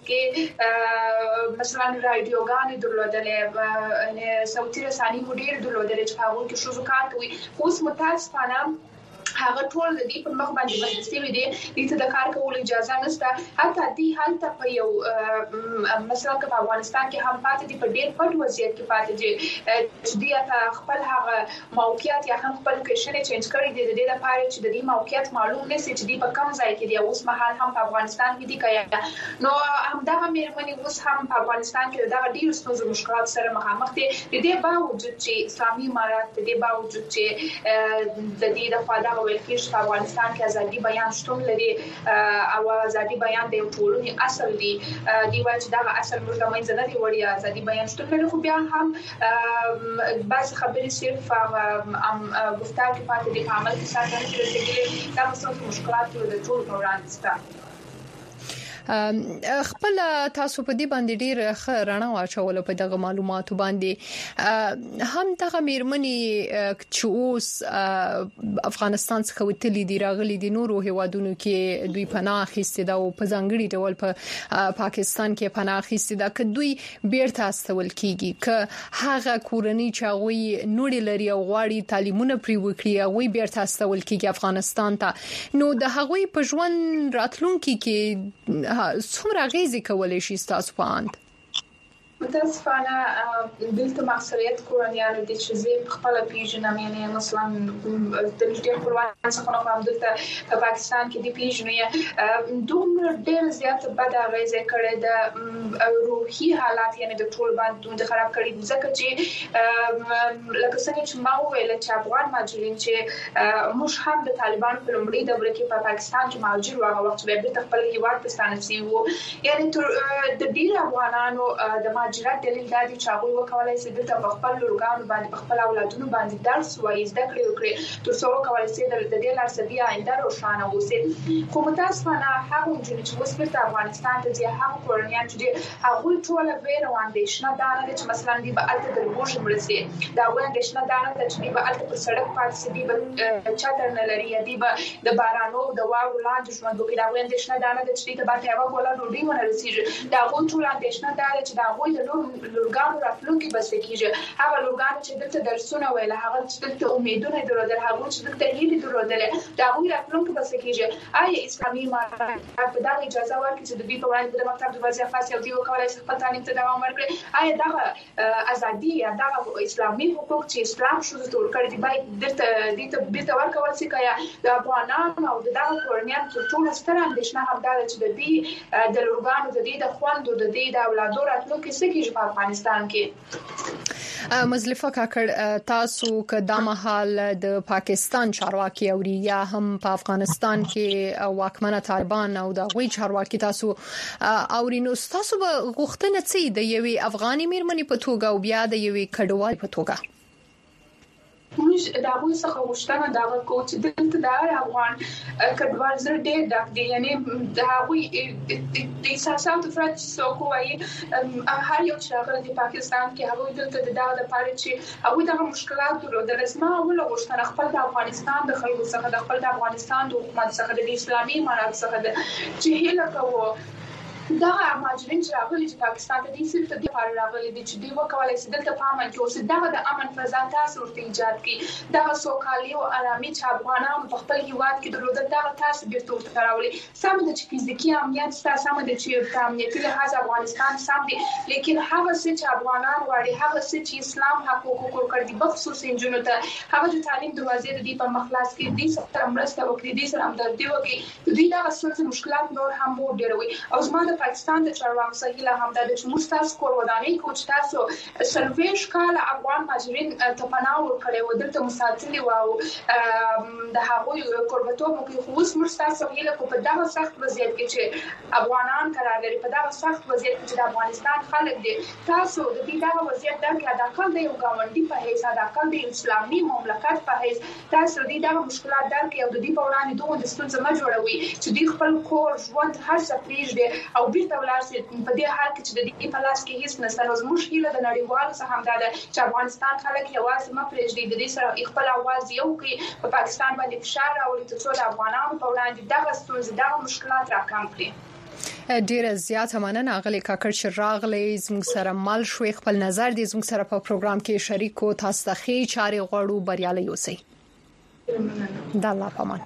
کې مثلا رادیوګانې درلودلې نه صوتي رساني ډېر درلودلې چې په هغه کې شوزو کار کوي اوس متاسفانه هغه ټول د دې په مخ باندې باندې وي دي چې د کار کولو اجازه نشته حتی دې حالت په یو مثلا په افغانستان کې هم پاتې دي په ډېر پټ وضعیت کې پاتې دي چې دې خپل هغه موقعیت یا هم خپل کشن چینج کړی دي د دې لپاره چې د دې موقعیت معلوم نشي چې دې په کوم ځای کې دي اوس مهال هم په افغانستان کې دي کایه نو همدغه میرمنې اوس هم په افغانستان کې دا ډېر ستونزې مشکلات سره مخامخ دي د دې باوجود چې اسلامي امارات د دې باوجود چې د دې د فعال ویل کېږي په افغانستان کې ازادي بیان شتون لري او ازادي بیان د ټولنې اصل دی دی وایي چې دا اصل موږ د منځ نه دی وړي ازادي بیان شتون لري خو بیا هم بعض خبرې صرف ام گفتار کې پاتې دي په عمل کې ساتل کېږي دا څه مشکلات د ټول وړاندې ستاسو خپل تاسو په دې باندې ډیر ښه رڼا واچول په دغه معلوماتو باندې هم دغه میرمنې چې اوس افغانستان څخه وتلي دي راغلي دي نورو هیوادونو کې دوی پناه اخیستي دا او په ځانګړي ډول په پاکستان کې پناه اخیستي دا ک دوی بیرته استول کیږي ک هغه کورنۍ چې هغه نوړي لري او غواړي تعلیمونه پری وکړي هغه بیرته استول کیږي افغانستان ته نو د هغوی په ژوند راتلونکي کې څومره غیزي کولای شي تاسو په اند متاسفانه دلته مقصریت کورنیانو د چې خپل پیژنم یعنی مثلا د دې خپلوان څخه نو هم دلته په پاکستان کې د پیژنې دومره ډېر زیات بد غیزه کړي د روحي حالات یعنی د ټول باندې د خراب کړي ځکه چې لکه څنګه چې ما ویل چې افغان ماجرین چې موږ هم د طالبان په لومړي دوره کې په پاکستان کې ماجر واغ وخت به د خپل هیواد په ستانه سی وو یعنی د ډیر افغانانو د مهاجرت دلیل دا دی چې هغه وکولای شي د خپل لورګانو باندې خپل اولادونو باندې درس وایي زده کړې وکړي تر څو وکولای شي د دې لار سبیا آینده روښانه وي خو متاسفانه هغه چې اوس په افغانستان ته ځي هغه کورنیان چې هغه ټول ویره واندېشنه دا نه چې مثلا دی به الته د بوج مرسي دا واندېشنه دا نه چې دی به الته پر سړک پاتې شي دی به چادر نه لري دی به د بارانو د واورو لاندې ژوند وکړي دا واندېشنه دا نه چې دی به ته هغه کوله ډوډۍ ونه رسیږي دا غو ټول اندېشنه دا چې دا غوي د لورګانو راتلونکي بس کیږي هغه لورګانو چې دلته درسونه ویل هغه چې دلته امیدونه درلودل هغه چې دلته هیلې درلودل دا غوړي راتلونکي بس کیږي آیا اسلامي امارات په دا اجازه ورکړي چې د دې په وړاندې د مکتب د وظیفه خاص یو دی وکولای شي خپل تعلیم ته دوام ورکړي آیا دا ازادي یا دا اسلامي حقوق چې اسلام شو د تور کړی دی باید دلته دې ته ورکول شي کیا د افغانانو او د دغه کورنیانو ټول ستر اندېښنه هم دا چې د دې د لورګانو د دې د خوندو د دې د اولادو راتلونکي څه کیږي په افغانستان کې مزلفه کاکړ تاسو کدا مهال د پاکستان چارواکي او یا هم په افغانستان کې واکمنه طالبان او د غوي چارواکي تاسو اورینو تاسو به غوښتنه څه د یوې افغاني میرمنې په توګه او بیا د یوې کډوال په توګه موږ دا غوښتنه څخه غوښتنه دا وکړو چې دلته د افغان کډوال زر ډېر ډک دي یعنی دا غوي د احساساتو فرات څوک وایي هر یو چې راغلی د پاکستان کې هغه دلته د دغه لپاره چې هغه د مشکلات درلودل اسمه ول غوښتنه خپل د افغانستان د خلکو څخه د خپل د افغانستان د حکومت څخه د اسلامي امارات څخه چې هیله کوو دا ماجرین چې راغلي چې پاکستان ته د صرف د لپاره راغلي دي چې دوی وکولای شي دلته په امن کې اوسې دغه د امن فضا تاسو ورته ایجاد کړي دغه سوکالي او آرامي چې افغانان په خپل هیواد کې درلودل دغه تاسو بیرته ورته راولي سم د فزیکی امنیت ستاسو سم د چې امنیتي لحاظ افغانستان سم دي لیکن هغه چې افغانان واړي هغه چې اسلام حقوق ورکړي دي بخصوص انجونو ته هغه د تعلیم دروازې د دې په مخلاص کې دي سره مرسته وکړي دي سره همدردي وکړي دوی دغه څه مشکلات نور هم مو ډیروي او زما د پاکستان د چارواکو سهیله هم د چې مستاس کول ودانې کوچ تاسو سلويش کال افغان ماجرین ته پناه ورکړي و دلته مساعدتي او د هغوی قربتوب کې خصوص مستاس سهیله کو په دغه سخت وضعیت کې چې افغانان قرار لري په دغه سخت وضعیت کې چې د افغانستان خلک دي تاسو د دې دغه وضعیت درک ادا کول د یو گاونډي په حیث ادا کول د اسلامي مملکت په حیث تاسو د دغه مشکلات درک او د دې په وړاندې دوه د ستونزې ما جوړوي چې دوی خپل کور ژوند هر څه پریږدي او بیرته ولارسي په دې حال کې چې د دې په لاس کې هیڅ نشته نو زموږ هیله د نړیوالو څخه هم ده چې افغانستان خلک یوازې ما پریږدي د دې سره خپل आवाज یو کې په پاکستان باندې فشار راوړي چې د افغانانو په وړاندې دغه ستونزې دغه مشکلات راکم کړي ډیره زیاته مننه غلي کاکړ چې راغلی زموږ سره مل شوي خپل نظر دې زموږ سره په پروګرام کې شریک کو تاسو ته خي چاري غوړو بریالي اوسئ د الله پامان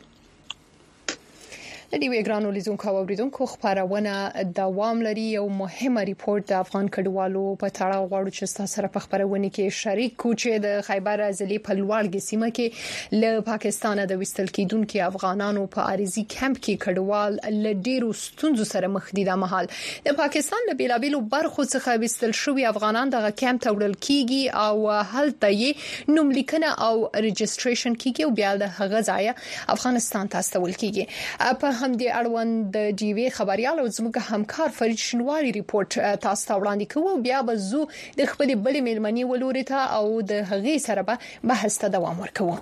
د دې وګرانو لیدونکو او اوریدونکو خبرونه دوام لري او مهمه ریپورت د افغان کډوالو په تړاو غواړو چې تاسو سره په خبرونه کې شریک کو چې د خیبر ازلی په لوړګي سیمه کې له پاکستان د وستل کېدونکو افغانانو په عارضی کمپ کې کډوال ل ډیرو ستونزو سره مخ دي د محل د پاکستان له بیلابیلو برخو څخه وستل شوی افغانان د کمپ ته وړل کیږي او هلته یې نوم لیکنه او ريجستریشن کیږي او بیا د هغه ځای افغانستان ته استول کیږي په هم د اړوند د ډیوی خبريال او زموږ همکار فرید شنواری ریپورت تاسو ته وړاندې کوو بیا به زو د خپل بلې ملمنې ولوري ته او د هغې سره به بحث ته دوام ورکوو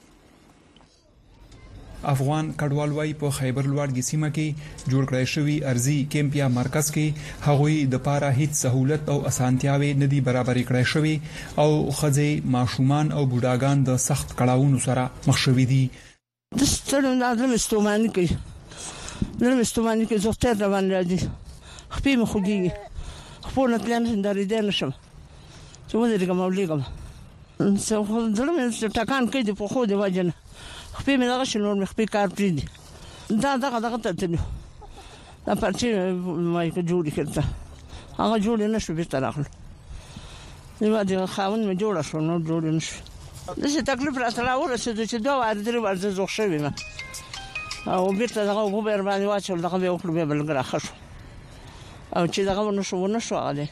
افغان کډوال وايي په خیبر لوړګي سیمه کې جوړ کړی شوی ارزي کیمپ یا مرکز کې هغوی د پاره هیڅ سہولت او اسانتیاوي ندي برابرې کړی شوی او خځې ماشومان او بوډاګان د سخت کړهونو سره مخ شوي دي د ستړو نادم استوماني کوي نن مستوماني کې زوستر روان راځي خپې مخږي خپل نتلان هنداري دې نشم چې مونږ دې کوم ولېګم څو خو درمه ټکان کوي په خو دی واجنه خپې مې دغه شنو مې خپې کار پری دي دا دغه دغه ته نو دا پرچې مای کو جوړی کړه هغه جوړ نه شو به تراخل نو دا خاون مې جوړ شو نو جوړ نه شو د څه تکلیف راځلا ورسېد چې دا واره درې ورځې زوښ شوی ما او بیرته دغه وګور باندې واچول دغه به وکړو به بلګرا خشو او چې دغه ونشو ونشو اله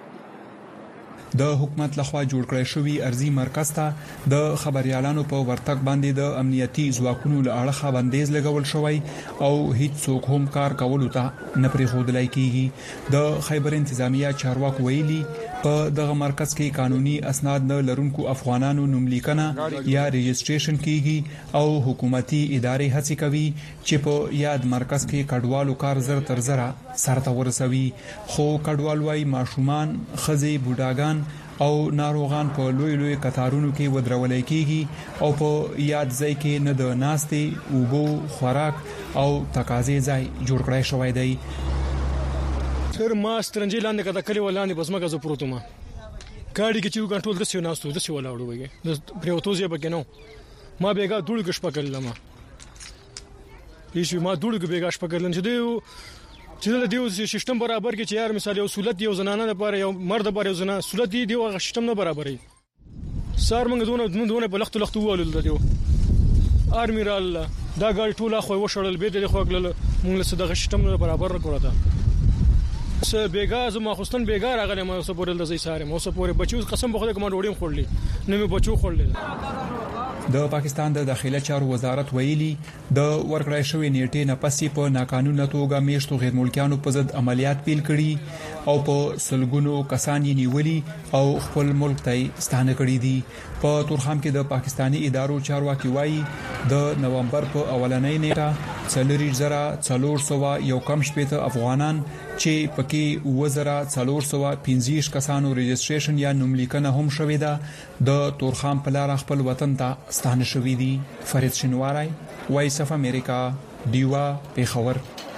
د حکومت لخوا جوړ کړی شوی ارزي مرکز ته د خبريالانو په ورتګ باندې د امنیتي ځواکونو له اړخه بندیز لګول شوی او هیڅ څوک هم کار کولو ته نه پرې خودلای کیږي د خیبر انتظامیه چارواکو ویلي په دغه مرکز کې قانوني اسناد نه لرونکو افغانانو نوم لیکنه یا ريجستریشن کیږي او حکومتي ادارې هڅه کوي چې په یاد مرکز کې کډوالو کار زر تر زره سرته ورسوي خو کډوال وايي ماشومان خزي بوډاګان او ناروغان په لوی لوی قطارونو کې ودرولای کیږي او په یاد ځای کې نه د ناستې اوبو خوراک او تقاضې ځای جوړ کړای شوی دی تر ما سترنجي لاندې کده کلی ولاندې بس مګه زه پروت ما ګاډي کې چې کنټرول د سیو ناستو د سیو ولاړو وګي د پریوتوزي بګنو ما بیګا دوړ کې شپکل لمه هیڅ ما دوړ کې بیګا شپکل چې دی چې د دیو سیستم برابر کې چې یار مثال یو سہولت یو زنانه لپاره یو مرد لپاره یو زنانه سہولت دی دیو سیستم نه برابرې سار موږ دونه دونه په لخت لخت وولل دیو ارمیرال دا ګاډي ټوله خو وشړل به د خوګل موږ له صدغه سیستم نه برابر کړو تا س بیګا زما خوستن بیګا راغله ما اوس پورل د زې ساره مو اوس پورې بچو قسم په خدای کوم وړیم خورلې نه مې بچو خورلې د پاکستان د داخلي چارو وزارت ویلي د ورکړای شوې نیټې نه پسې په ناقانونه توګه میشتو غیر ملکیانو په ضد عملیات پیل کړي او په سلګونو کسان یې نیولي او خپل ملک ته ستانه کړي دي په تورخم کې د پاکستانی ادارو چارواکي وایي د نومبر په اولنۍ نیټه څلوري زره څلور سو یو کم شپته افغانان چې پکې وزره څلور سو پنځه کسانو رجسټریشن یا نوملیکنه هم شوې ده د تورخم په لار خپل وطن ته ستانه شوې دي. فرید شنواری، وایس اف امریکا، دیوا پیښور.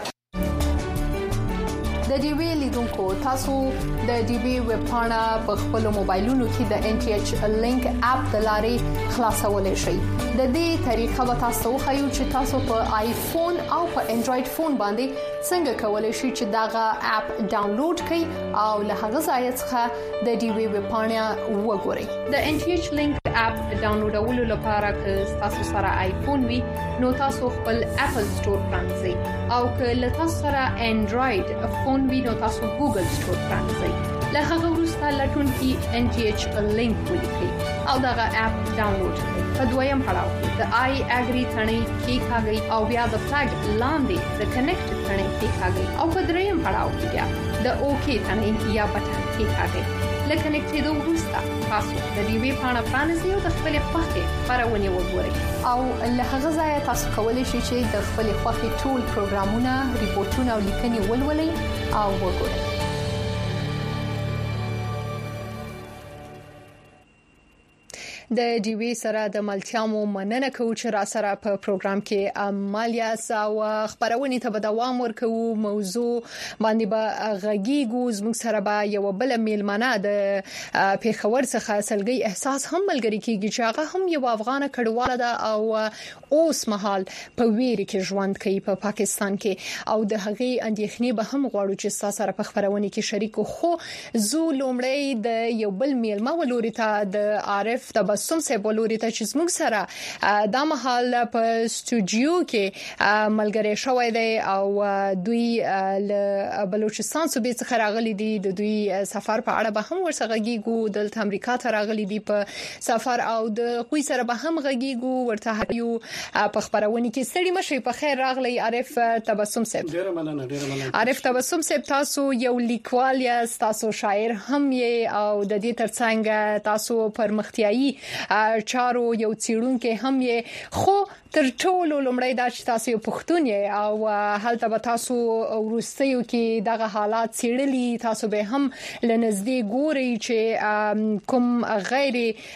د ډي وی لیدونکو تاسو د ډي وی ویب پاڼه په خپل موبایلونو کې د ان ټي ایچ لینک اپ د لارې خلاصولای شئ. د دې طریقه به تاسو خو چې تاسو په آیفون او په انډراید فون باندې څنګه کولای شئ چې داغه اپ ډاونلوډ کړئ او له هغه ځای څخه د ډي وی ویب پاڼه وګورئ. د ان ټي ایچ لینک اپ ډاونلوډولو لپاره که تاسو سره آیفون وي نو تاسو خپل اپل سٹور پرانځئ او که له تاسو سره انډراید فون وي نو تاسو ګوګل سٹور پرانځئ. له هغه وروسته لټون کې ان ټي ایچ لینک ولیکئ او دغه اپ ډاونلوډ کړئ. په دویم پړاو کې د آی اګری ثنې کې کاږئ او بیا د فلګ لاندې د کنیکټ ثنې کې کاږئ او په دریم پړاو کې بیا د اوکی ثنې یا بټن کې کاږئ. لکه کنیکټېدو وروسته تاسو د ډي وی پاڼه پرانیزئ او د خپل خوښې خبرونه وګورئ او له هغه ځای تاسو کولی شئ چې د خپل خوښې ټول پروګرامونه، ریپورتونه او لیکنې ولولئ او وګورئ. د ډي وی سره د ملتيامو مننه کوم چې را سره په پروګرام کې عملیا او خبرونه ته به دوام ورکو. موضوع باندې به غږیږو. زموږ سره به یو بل میلمانه د پیښور څخه سلګي احساس هم ملګری کیږي چې هغه هم یو افغان کډواله ده او اوس مهال په ویری کې ژوند کوي په پا پاکستان کې او د هغې اندېښنې به هم غواړو چې تاسو سره په خبرونه کې شریکو. خو زو لومړی د یو بل میلمه ولوري ته د عارف د سم سه بولوري ته چې زموږ سره د مهال په استودیو کې ملګری شوی دی او دوی له بلوچستان صوبې څخه راغلي دي. د دوی سفر په اړه به هم ورسره غږیږو. د امریکا ته راغلي دي په سفر او د خوې سره به هم غږیږو. ورته یو په خبرونه کې ستړي مشي. په خیر راغلی عارف تبسم صاحب. ډیره مننه ډیره مننه. عارف تبسم صاحب، تاسو یو لیکوال یاست، تاسو شاعر هم یې او د دې ترڅنګ تاسو پرمختیایي چارو یو څیړونکو هم یې. خو تر ټولو لومړی دا چې تاسو یو پښتون یې او هلته به تاسو ورستیو کې دغه حالات څیړلي. تاسو به هم لنږدې ګوري چې کوم غیر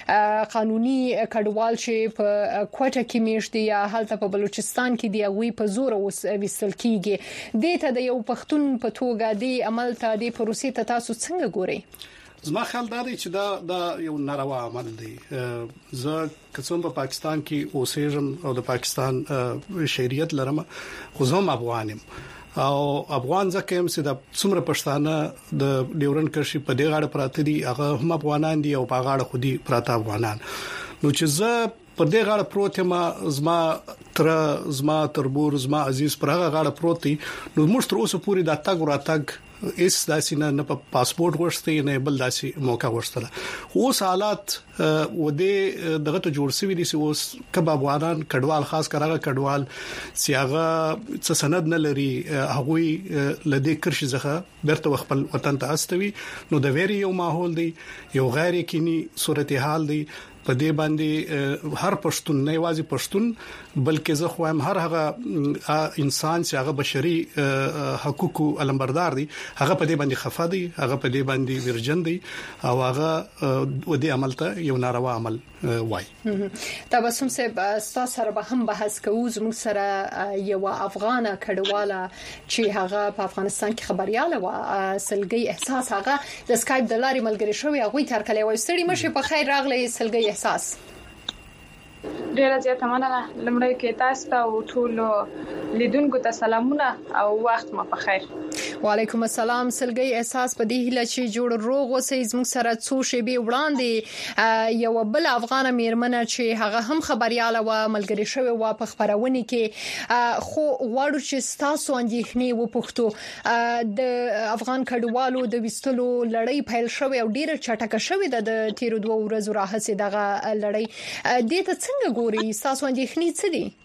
قانوني کډوال چې په کوټه کې میشتي یا هلته په بلوچستان کې دی غوي په زور وسل کیږي. دته د یو پښتون په توګه دی عمل ته دی پروسې ته تاسو څنګه ګورئ؟ زما خیال دا دی چې دا دا یو ناروا عمل دی. زه کوم په پاکستان کې اوسېږم او د پاکستان شهریت لرم، خو زه افغان یم او افغان ځکه هم چې د څومره پښتانه د ډیورن کرشي په دې غاړه پراته دي هغه هم افغانان دي او په غاړه خودي پراته افغانان. نو چې زه په دې غاړه پروت یم، زما تر زما تربور زما عزیز پر هغه غاړه پروت دي، نو موږ تر اوسه پوری د تاګ راتګ اس داسې نه په پاسپورت ورسته نه بل داسې موقع ورسته. اوس حالات و دې دغه ته جوړ شوی دي چې اوس کبه افغانان کډوال خاص کراغه کډوال سیاغه څه سند نه لري هغه لدې کرشي ځخه برته خپل وطن ته استوي. نو د ویری یو ماحول دی، یو غیر یقیني صورتحال دی. په دې باندې هر پښتون نه یوازې پښتون بلکې زه خو هم هر هغه انسان چې هغه بشري حقوقو علمبردار دي هغه په دې باندې خفه دي، هغه په دې باندې ورجن دي او هغه و دې عمل ته یو ناروا عمل وای. تبسم صاحب تاسو سره به هم بحث کوو. زموږ سره یو افغانه کډواله چې هغه په افغانستان کې خبرياله و سلګي احساس هغه د سکایپ د لارې ملګری شوی هغه تر کله وای ستړي مشه په خیر راغلی سلګي احساس. ډیره زیاته مننه. لمړی کې تاسو ته او ټول لیدونکو ته سلامونه او وخت مو په خیر. وعلیکم السلام. سلګي احساس په دې هله چې جوړ روغ وسې زموږ سره څو شی به وړاندې یو بل افغان میرمنه چې هغه هم خبرياله و ملګری شوی و په خبرونه کې خو وړو چې تاسو اندېښنې و پښتو د افغان کډوالو د وستلو لړۍ پیل شوی او ډیره چټکه شوی د تیر دوه ورځې راهسې دغه لړۍ د ته څنګه ګوري؟ تاسو اندېښنې څه دي؟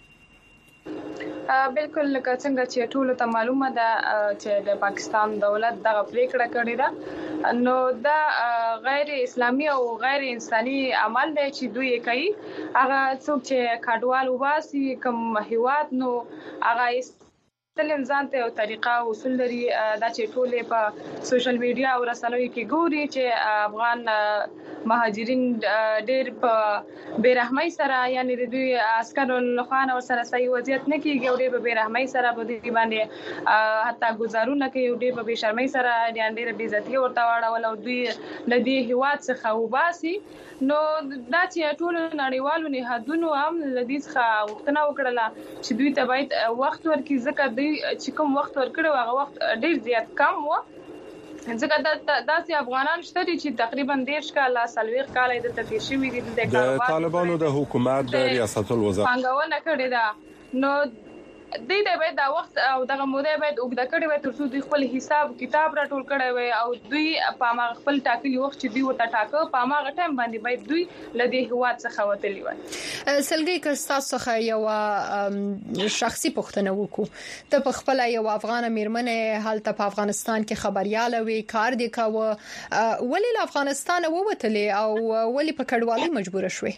بالکل لکه څنګه چې ټول ته معلومه ده چې د پاکستان دولت دغه پریکړه کړې ده، نو دا غیر اسلامي او غیر انساني عمل دی چې دوی کوي. هغه څوک چې کډوال وباسي کوم هیواد نو هغه تلم ځانته او طریقه او اصول لري دا چې ټول په سوشل میډیا او رسنیو کې ګوري چې افغان مهاجرین ډېر په بیرحمۍ سره یعنی د دوی عسکرو لخوا سره صحیح وضعیت نه کیږي او ډېر په بیرحمۍ سره په دې باندې حتی گزارونه کوي او ډېر په بشرمۍ سره یعنی ډېر بې عزتي ورته واړول او دوی د دې هیواد څخه وباسي. نو دا چې ټول نړیوالو نهادونو هم لدې څخه غوښتنه وکړه چې دوی ته باید وخت ورکړي ځکه دوی چې کوم وخت ورکړي هغه وخت ډېر زیات کم و. ځکه دا داسې افغانان شته چې تقریبا دیرش کاله سلويخ کاله د تفیر شوی دي د طالبانو د حکومت د ریاست الوزرا څنګه کړی دا. نو د دې باید دا وخت او دغه موده باید وګدا کړی وي تر څو دوی خپل حساب کتاب راټول کړی وي او دوی په ما خپل ټاکلي وخت چې دوی وته ټاکو په ما غټم باندې باید دوی لدی هواد څخه وتلی وي. سلګي که تاسو څخه یو شخصي پوښتنه وکړو ته په خپل یو افغان میرمنه حالت په افغانستان کې خبرياله وي کار دی کاوه ولې له افغانستان ووتلې او ولې په کډوالۍ مجبور شوې؟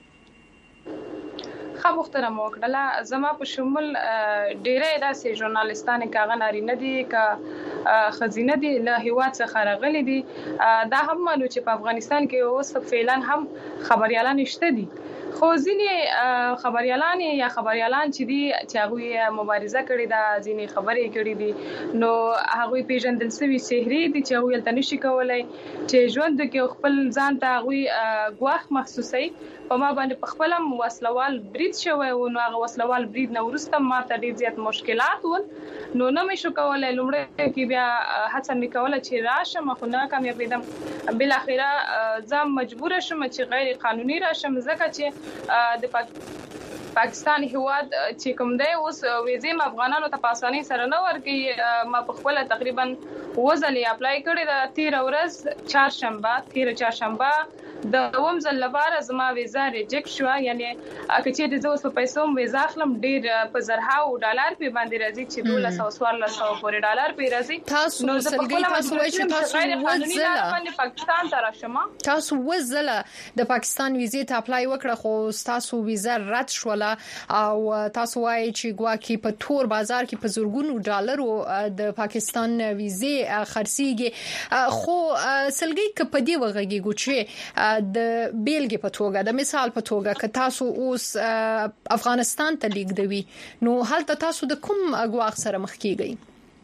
خو محترم وکړه زما په شمول ډیره داسې ژورنالستان کاغه نارینه دي کا خزینه دي له هیواد څخه راغلي دي. دا هم مانو چې په افغانستان کې اوس فعلا هم خبريالان نشته دي، خو ځینې خبريالان یا خبريالان چې دي چې هغه مبارزه کړې ده ځینې خبرې کړې دي نو هغه پیژندل سوي سحری دي چې هغه تل نشي کولای چې ژوند کې خپل ځان ته هغه غواخ محسوسي په ما باندې په خپل وسلوال برید شوی او نو هغه وسلوال برید نو ورسته ما ته ډیر زیات مشکلات ول نو نه مې شو کولای لومړی کې بیا هڅه مې کوله چې راشم خو نه کامیابیدم. بل اخیره ځم مجبور شوم چې غیر قانوني راشم ځکه چې د پاکستان هیواد چې کوم دی اوس ویزه افغانانو ته په اسانۍ سره نه ورګي. ما په خپل تقریبا وزلې اپلای کړی د تیر ورځ چهارشنبه تیر چهارشنبه د دوم ځل لپاره زما ویزا ریجکټ شو. یعنی اکه چې د زوس په پیسو ویزا خپل ډیر په زرهاو ډالر په باندې راځي چې دوله سو سوار سو پورې ډالر په راځي. تاسو سلګي تاسو وایي چې تاسو وزله پاکستان ته راشم تاسو وزله د پاکستان ویزې ته اپلای وکړه خو تاسو ویزا رد شوله او تاسو وایي چې ګواکې په تور بازار کې په زورګونو ډالرو د پاکستان ویزې خرڅيږي. خو سلګي ک په دی وغږیږي چې د بیلګې په توګه د مثال په توګه که تاسو اوس افغانستان ته لیږدوي نو هلته تاسو د کوم اغواخ سره مخ کیږئ؟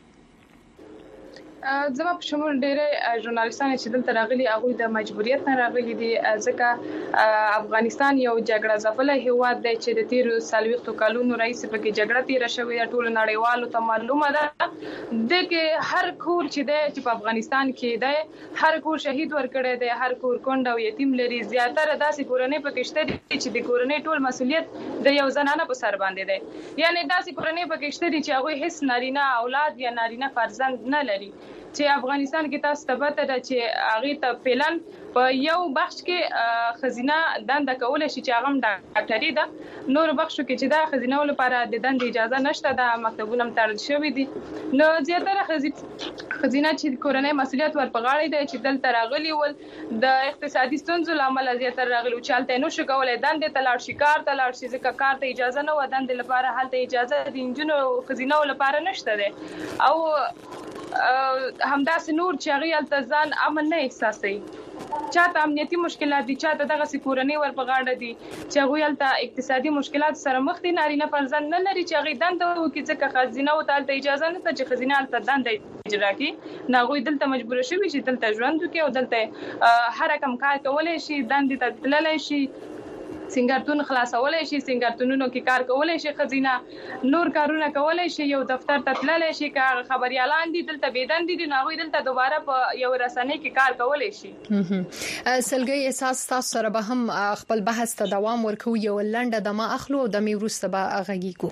زما په شمول ډېر ژورنالستان چې دلته راغلي هغه د مجبوریت نه راغلي دي ځکه افغانستان یو جګړه ځپل هیواد دی چې د تیر سالويختو کالونو رئیس پکې جګړه تیر شوې د ټول نړیوالو ته معلومه ده د کې هر کور چې دی چې په افغانستان کې دی هر کور شهید ورکړی دی هر کور کونډ او یتیم لري. زیاتره داسې کورنۍ پکې شته چې د کورنۍ ټول مسؤلیت د یو زنانه په سر باندې دی. یعنی داسې کورنۍ پکې شته چې هغه هیڅ نارینه اولاد یا نارینه فرزند نه لري چې افغانستان کې تاسو ته پته ده چې هغه ته فعلا په یو بخش کې خزینه دنده کول شي چې هغه ډاکټري ده نور بخشو کې چې دا خزینه لپاره د دند اجازه نشته د مکتبونو تړل شوی دي. نو زیاتره خزینه چې کورنۍ مسؤلیت ورپغاړي ده چې دلته راغلي ول د اقتصادي ستونزو لامل زیاتره راغلي چالتې نو شو کولای دند ته لاړ شي کار ته لاړ شي ځکه کار ته اجازه نه و دند لپاره حالت اجازه د انجنونو خزینه لپاره نشته ده او همداسې نور چې هغه التزام امن نه احساسي چاته امنیتي مشکلات دي چاته دغه سکورنی ور په غاړه دي چې هغه الته اقتصادي مشکلات سره مخ دي نارینه فرزند نه لري چې هغه دند وکړي چې خزینه او تالته اجازه نه ته چې خزینه الته دند اجرا کوي ناغوي دلته مجبور شي چې دلته ژوند وکړي او دلته هر کم کار کولای شي دند ته تللی شي سنگارتون خلاصولای شي سنگارتونونو کې کار کولای شي خزینه نور کارونه کولای شي یو دفتر ته تللی شي کار خبريالان دي دلته بيدند دي ناغوي دلته دوباره په یو رسنۍ کې کار کولای شي سلګي احساس تاسو سره به هم خپل بحث ته دوام ورکو یو لنډه دمه اخلو د میروسته به غږیږو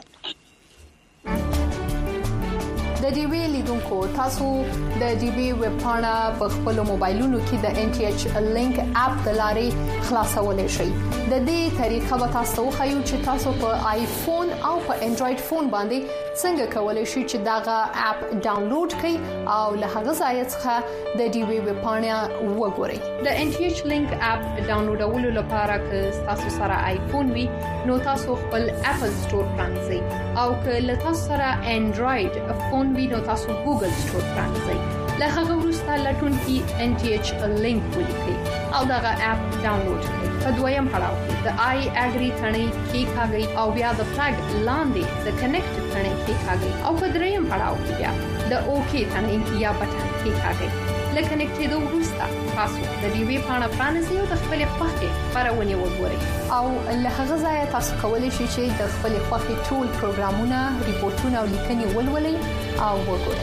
د ډي وی لیدونکو تاسو د ډي وی ویب پاڼه په خپل موبایلونو کې د ان ټي ایچ لینک اپ د لارې خلاصولای شئ د دې طریقه به تاسو خو چې تاسو په آیفون او په انډراید فون باندې څنګه کولای شئ چې داغه اپ ډاونلوډ کړئ او له هغه ځای څخه د ډي وی ویب پاڼه وګورئ د ان ټي ایچ لینک اپ ډاونلوډولو لپاره که تاسو سره آیفون وي نو تاسو خپل اپل سٹور پرانځئ او که له تاسو سره انډراید فون وي نو تاسو ګوګل سٹور پرانځئ له هغه وروسته لټون کې ان ټي ایچ لینک ولیکئ او داغه اپ ډاونلوډ کړئ په دویم پړاو کې د آی اګری ثنې کې کاږي او بیا د فلګ لاندې د کنیکټ ثنې کې کاږي او په دریم پړاو کې بیا د اوکی ثنې یا بټن کې کاږي لکه کنیکټېدو وروسته تاسو د ډي وی پاڼه پرانځئ او د خپل خوښې خبرونه وګورئ او له هغه ځای تاسو کولی شئ چې د خپل خوښې ټول پروګرامونه ریپورتونه او لیکنې ولولئ او وګورئ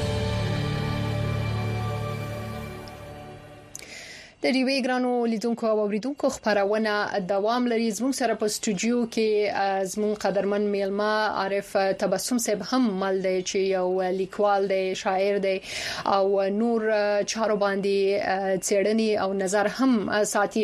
د ډي وی ګرانو لیدونکو او اوریدونکو خبرونه دوام لري زموږ سره په استودیو کې زموږ قدرمن میلمه عارف تبسم صاحب هم مل دی چې یو لیکوال دی شاعر دی او نور چارو باندې څېړنې او نظر هم ساتي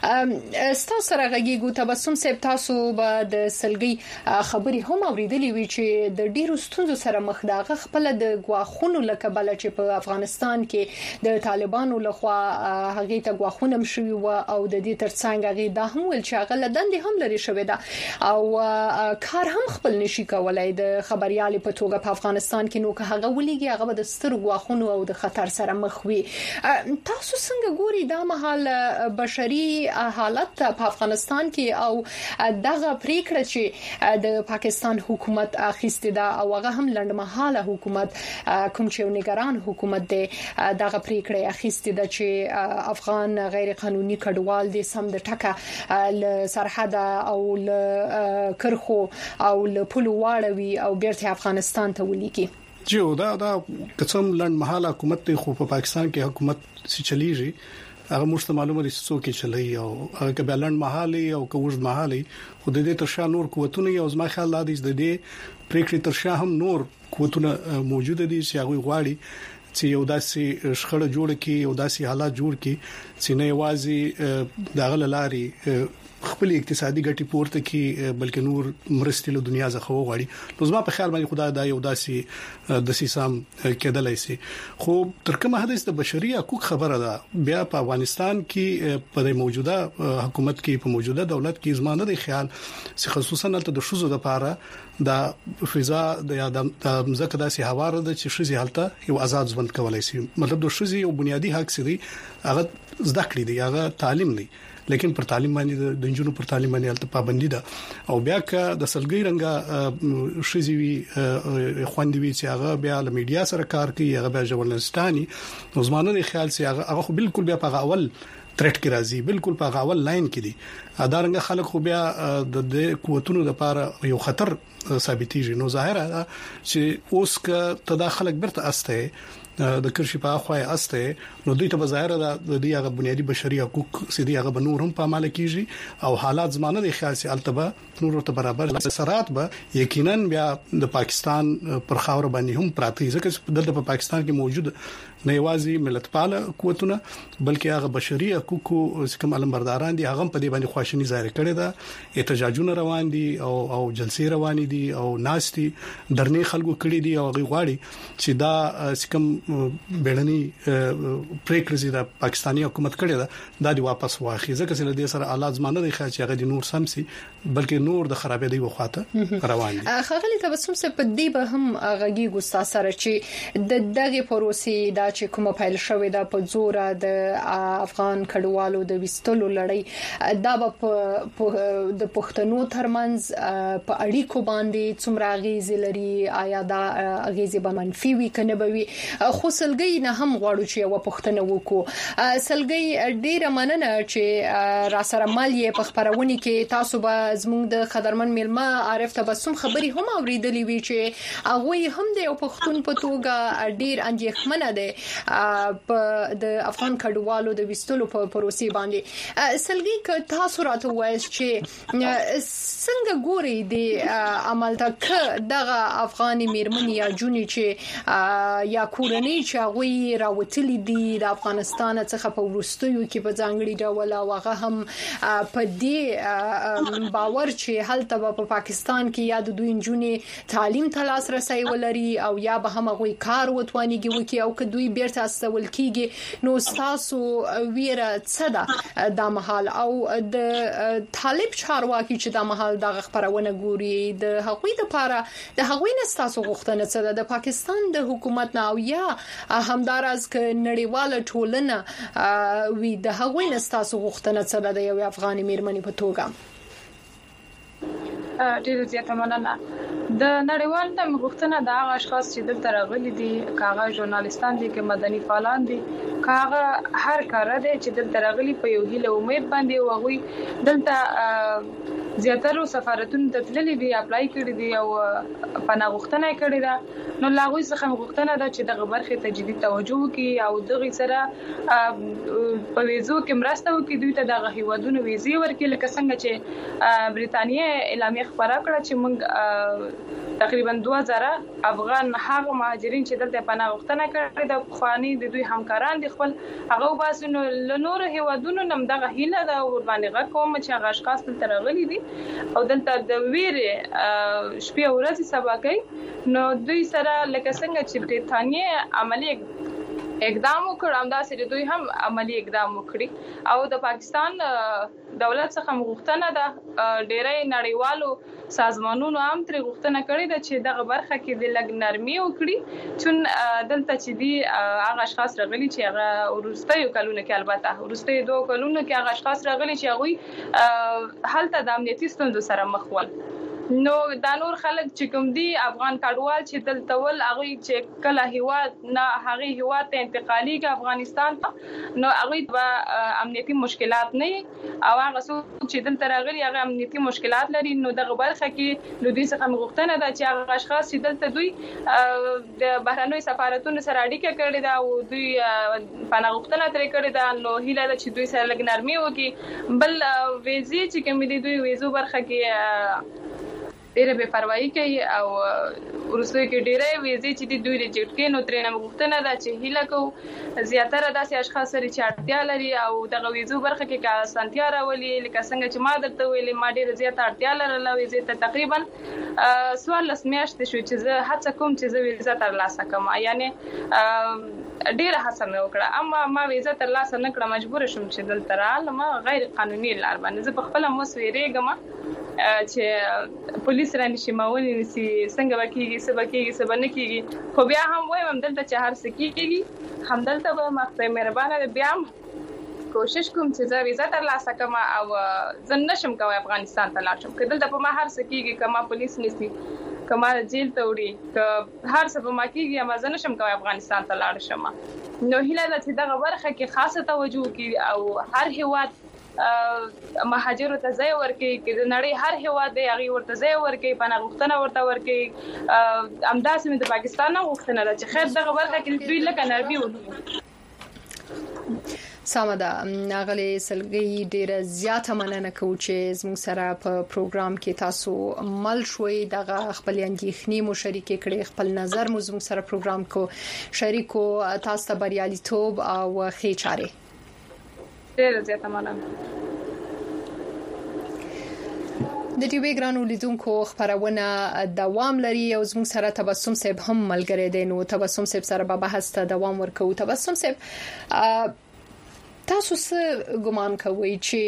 تاسو سره غږیږو تبسم صاحب تاسو به د سلګي خبري هم اوریدلې وی چې د ډیرو ستونزو سره مخ داغه خپل د غواخونو لکه بل چې په افغانستان کې د طالبانو لخوا هغه ته غواخونه مشوي و او د دې ترڅنګ هغه د هم ول چې هغه لدندې هم لري شوې ده او کار هم خپل نشي کولای د خبريالي په توګه په افغانستان کې نو که هغه ولېږي هغه د ستر غواخونو او د خطر سره مخ وي تاسو څنګه ګوري دا مهال بشري حالت په افغانستان کې او دغه پریکړه چې د پاکستان حکومت اخیسته ده او هغه هم لنډمحاله حکومت کوم چې نگران حکومت ده دغه پریکړه اخیسته ده چې افغان غیر قانوني کډوال دي سم د ټکه ل سرحد او ل کرخو او ل پلو واړوي او بیرته افغانستان ته ولېږي جو دا دا قسم لند محل حکومت خو په پاکستان کې حکومت سي چلیږي هغه مشته معلومه دي څوک چلی او هغه بلند محلي او کوژد محلي خو د دې ترشا نور قوتونه او زما خیال لا دي د دې پریکړې ترشا هم نور قوتونه موجود دي چې هغه غواړي چې یو داسې شخړه جوړ کړي یو داسې حالات جوړ کړي چې نه یوازې دغه لاري خپل اقتصادي ګټې پورته کړي بلکې نور مرستې له دنیا څخه وغواړي نو زما په خیال باندې خدای دا یو داسې د سیسام کېدلای شي خو تر کومه حد د بشري حقوق خبره ده بیا په افغانستان کې په موجوده حکومت کې په موجوده دولت کې زمانه د خیال چې خصوصا د شوزو لپاره د فضا د مزکه داسې هواره د چې شوزي حالته یو آزاد ژوند کولای شي مطلب د شوزي یو بنیادی حق سي هغه زده کړی دی هغه تعلیم دی لیکن پر تعلیم باندې د انجونو پر تعلیم باندې الته پابندي ده او بیا که د سلګي رنګه شوزي خوندې وی چې هغه بیا له میډیا سره کار کوي هغه بیا ژورنالستاني نظمانه د خیال سي هغه بالکل بیا په اول ترټ کې راځي بالکل په اول لاين کې دي ادارنګ خلک خو بیا د قوتونو لپاره یو خطر ثابتېږي نو ظاهره چې اوس که تداخلک برته استه د کرشي په اخوای استه نو دوی ته ظاهره د دې هغه بنیادی بشري حقوق سيدي هغه بنور هم په عمل کېږي او حالات زمانه د خیال سي التبه نور ته برابر سرات به یقینا بیا د پاکستان پر خاور باندې هم پراته ځکه د پاکستان کې موجود نه یوازې ملتپاله قوتونه بلکې هغه بشري حقوق کوم علمبرداران دي هغه په دې باندې خواشنی ظاهر کړي ده احتجاجونه روان دي او او جلسې روان دي او ناستي درنې خلکو کړي دي او غواړي چې دا کوم بیړني پریکړې د پاکستاني حکومت کړې ده دا دی واپس واخی ځکه چې د سره حالات زمانه دی چې هغه د نور سمسي بلکې نور د خرابېدي وخاته روان دي. خغلی تبسم سه په دې به هم غږی ګستا سره چې د دغه پروسې دا چې کومه فایل شوې ده په زور د افغان کډوالو د وستلو لړۍ دا به د پښتنو ترمنځ په اړیکو باندې څومره غیزه لري آیا دا غیزه به منفي وي کنه به وي خو سلګي نه هم غواړو چې یو پښتنه وکړو. سلګي ډیره مننه چې را سره مالیه په خبرونه کې تاسو به زموږ د خدرمن میلمه عارف تبسم خبري هم اوریدلې وی چې هغه هم د یو پښتون په توګه ډیر اندېښمنه ده په د افغان کډوالو د وستلو په پروسې باندې. سلګي ک تاسو راته وایي چې څنګه ګوري د عمل تک دغه افغاني میرمن یا جونی چې یا کورنۍ چې هغه راوتلي دي د افغانستان څخه په ورستیو کې په ځانګړي ډول هغه هم په دې باور چې هلته په پاکستان کې یا د دوی جونی تعلیم ته لاسرسي ولري او یا به هم هغه کار وتوانيږي وکي او که دوی بیرته استول کیږي نو تاسو ویره څه ده د محل او د طالب چارواکي چې د محل دغه خبرونه ګوري د حقوقي لپاره د حقوقي نستاسو غوښتنه څه ده د پاکستان د حکومت نه او یا همدارز ک نړیواله ټولنه وی د حقوقي نستاسو غوښتنه څه ده د یو افغاني میرمنې په توګه. ډیر زیاته مننه. د نړیوال د غوښتنه د هغه اشخاص چې دلته راغلي دي کاغه ژورنالیستان دي کې مدني فعالان دي کاغه هر کار دی چې دلته راغلي په یو هیله امید باندې وغوي دلته زیاتره سفارتونو ته تللي دي اپلای کړی دي او پناه غوښتنه کړې ده نو لاغوي څخه غوښتنه ده چې دغه برخه ته جدي توجه وکړي او دغه سره په ویزو کې مرسته وکړي دوی ته دغه هیوادونو ویزې ورکړي لکه څنګه چې بریتانیا اعلامیه خبره کړه چې موږ تقریبا دوه زره افغان هغه مهاجرین چې دلته پناه غوښتنه کړې ده خواني د دوی همکاران دي خپل هغه باسنو لنور هیوادونو نم دغه هیله ده ور باندې غوښم چې هغه اشخاص دلته راغلي دي او دلته د ویره شپې او ورځې سبا کوي نو دوی سره لکه څنګه چې بریتانیا عملی اقدام وکړ همداسې دوی هم عملی اقدام وکړي او د پاکستان دولت څخه غوښتنه ده ډېرې نړیوالو سازمانونو هم تر غوښتنه کړې ده چې دغه برخه کې د لګ نرمي وکړي چون دلته چې دی هغه اشخاص راغلي چې هغه ورستیو کلونه کې البته ورستیو دوه کلونه کې هغه اشخاص راغلي چې هغه هلته د امنیتي ستونزو سره مخ ول نو دا نور خلک چې کوم دي افغان کډوال چې دلته ول هغه چې کله هیواد نه هغه هیواد ته انتقالي کې افغانستان نو هغه به امنیتي مشکلات نه او هغه څوک چې دلته راغلي هغه امنیتي مشکلات لري نو دغه برخه کې نو دوی څخه غوښتنه ده چې هغه اشخاص چې دلته دوی د بهرنوي سفارتونو سره اړیکه کړې ده او دوی پناه غوښتنه ترې کړې ده نو هیله ده چې دوی سره لګ نرمي وکړي بل ویزې چې کوم دي دوی ویزو برخه کې ډېر بے پروايي کوي او ورسره کې ډېرې ویزې چې دوی ریجیکټ کړي نو ترې نه غوښتنه ده چې هیله کو زیاتره داسې اشخاص لري چې اړتیا لري او دغه ویزو برخه کې کا سنتیا راولي لکه څنګه چې ما درته ویلې ما ډېر زیات اړتیا لرله ویزې ته تقریبا سوال لسمیاشتې شو چې زه هڅه کوم چې زه ویزه ترلاسه کړم یعنی ډېر هڅه مې وکړه اما ما ویزه ترلاسه نه کړم مجبور شوم چې دلته رالم غیر قانوني لار باندې زه په خپل مسويریږم چې پولیس را نشي ماوني نشي څنګه وکیږي څه وکیږي څه بنکیږي خو بیا هم وایم دلته چې هر څه کیږي هم دلته به مخته مهربانه بیا کوشش کوم چې زه ویزه ترلاسه کړم او زه نشم کوي افغانستان ته لاړ شم که دلته په ما هر څه کیږي کما پولیس نشي کما جیل ته وړي که هر څه په ما کیږي ما زه نشم کوي افغانستان ته لاړ شم نو هیله ده چې دغه برخه کې خاصه توجه کوي او هر هیواد مهاجرو ته ځای ورکړي چې د نړۍ هر هیواد دی هغه ورته ځای ورکړي پناه غوښتنه ورته ورکړي امداسې د پاکستان نه غوښتنه ده چې خیر دغه برخه کې دوی لکه نرمي ونکړي سامده ناغلی سلګي ډیره زیاته مننه کوم چې زموږ سره په پروګرام کې تاسو مل شوي دغه خپل اندېښنې مو شریکې کړې خپل نظر مو زموږ سره پروګرام کو شریکو تاسو ته بریالیتوب او ښې چارې ډیره زیاته مننه د ټي وی ګرانو لیدونکو خبرونه دوام لري او زموږ سره تبسم صاحب هم ملګری دی. نو تبسم صاحب سره به بحث ته دوام ورکو. تبسم صاحب تاسو څه ګمان کوئ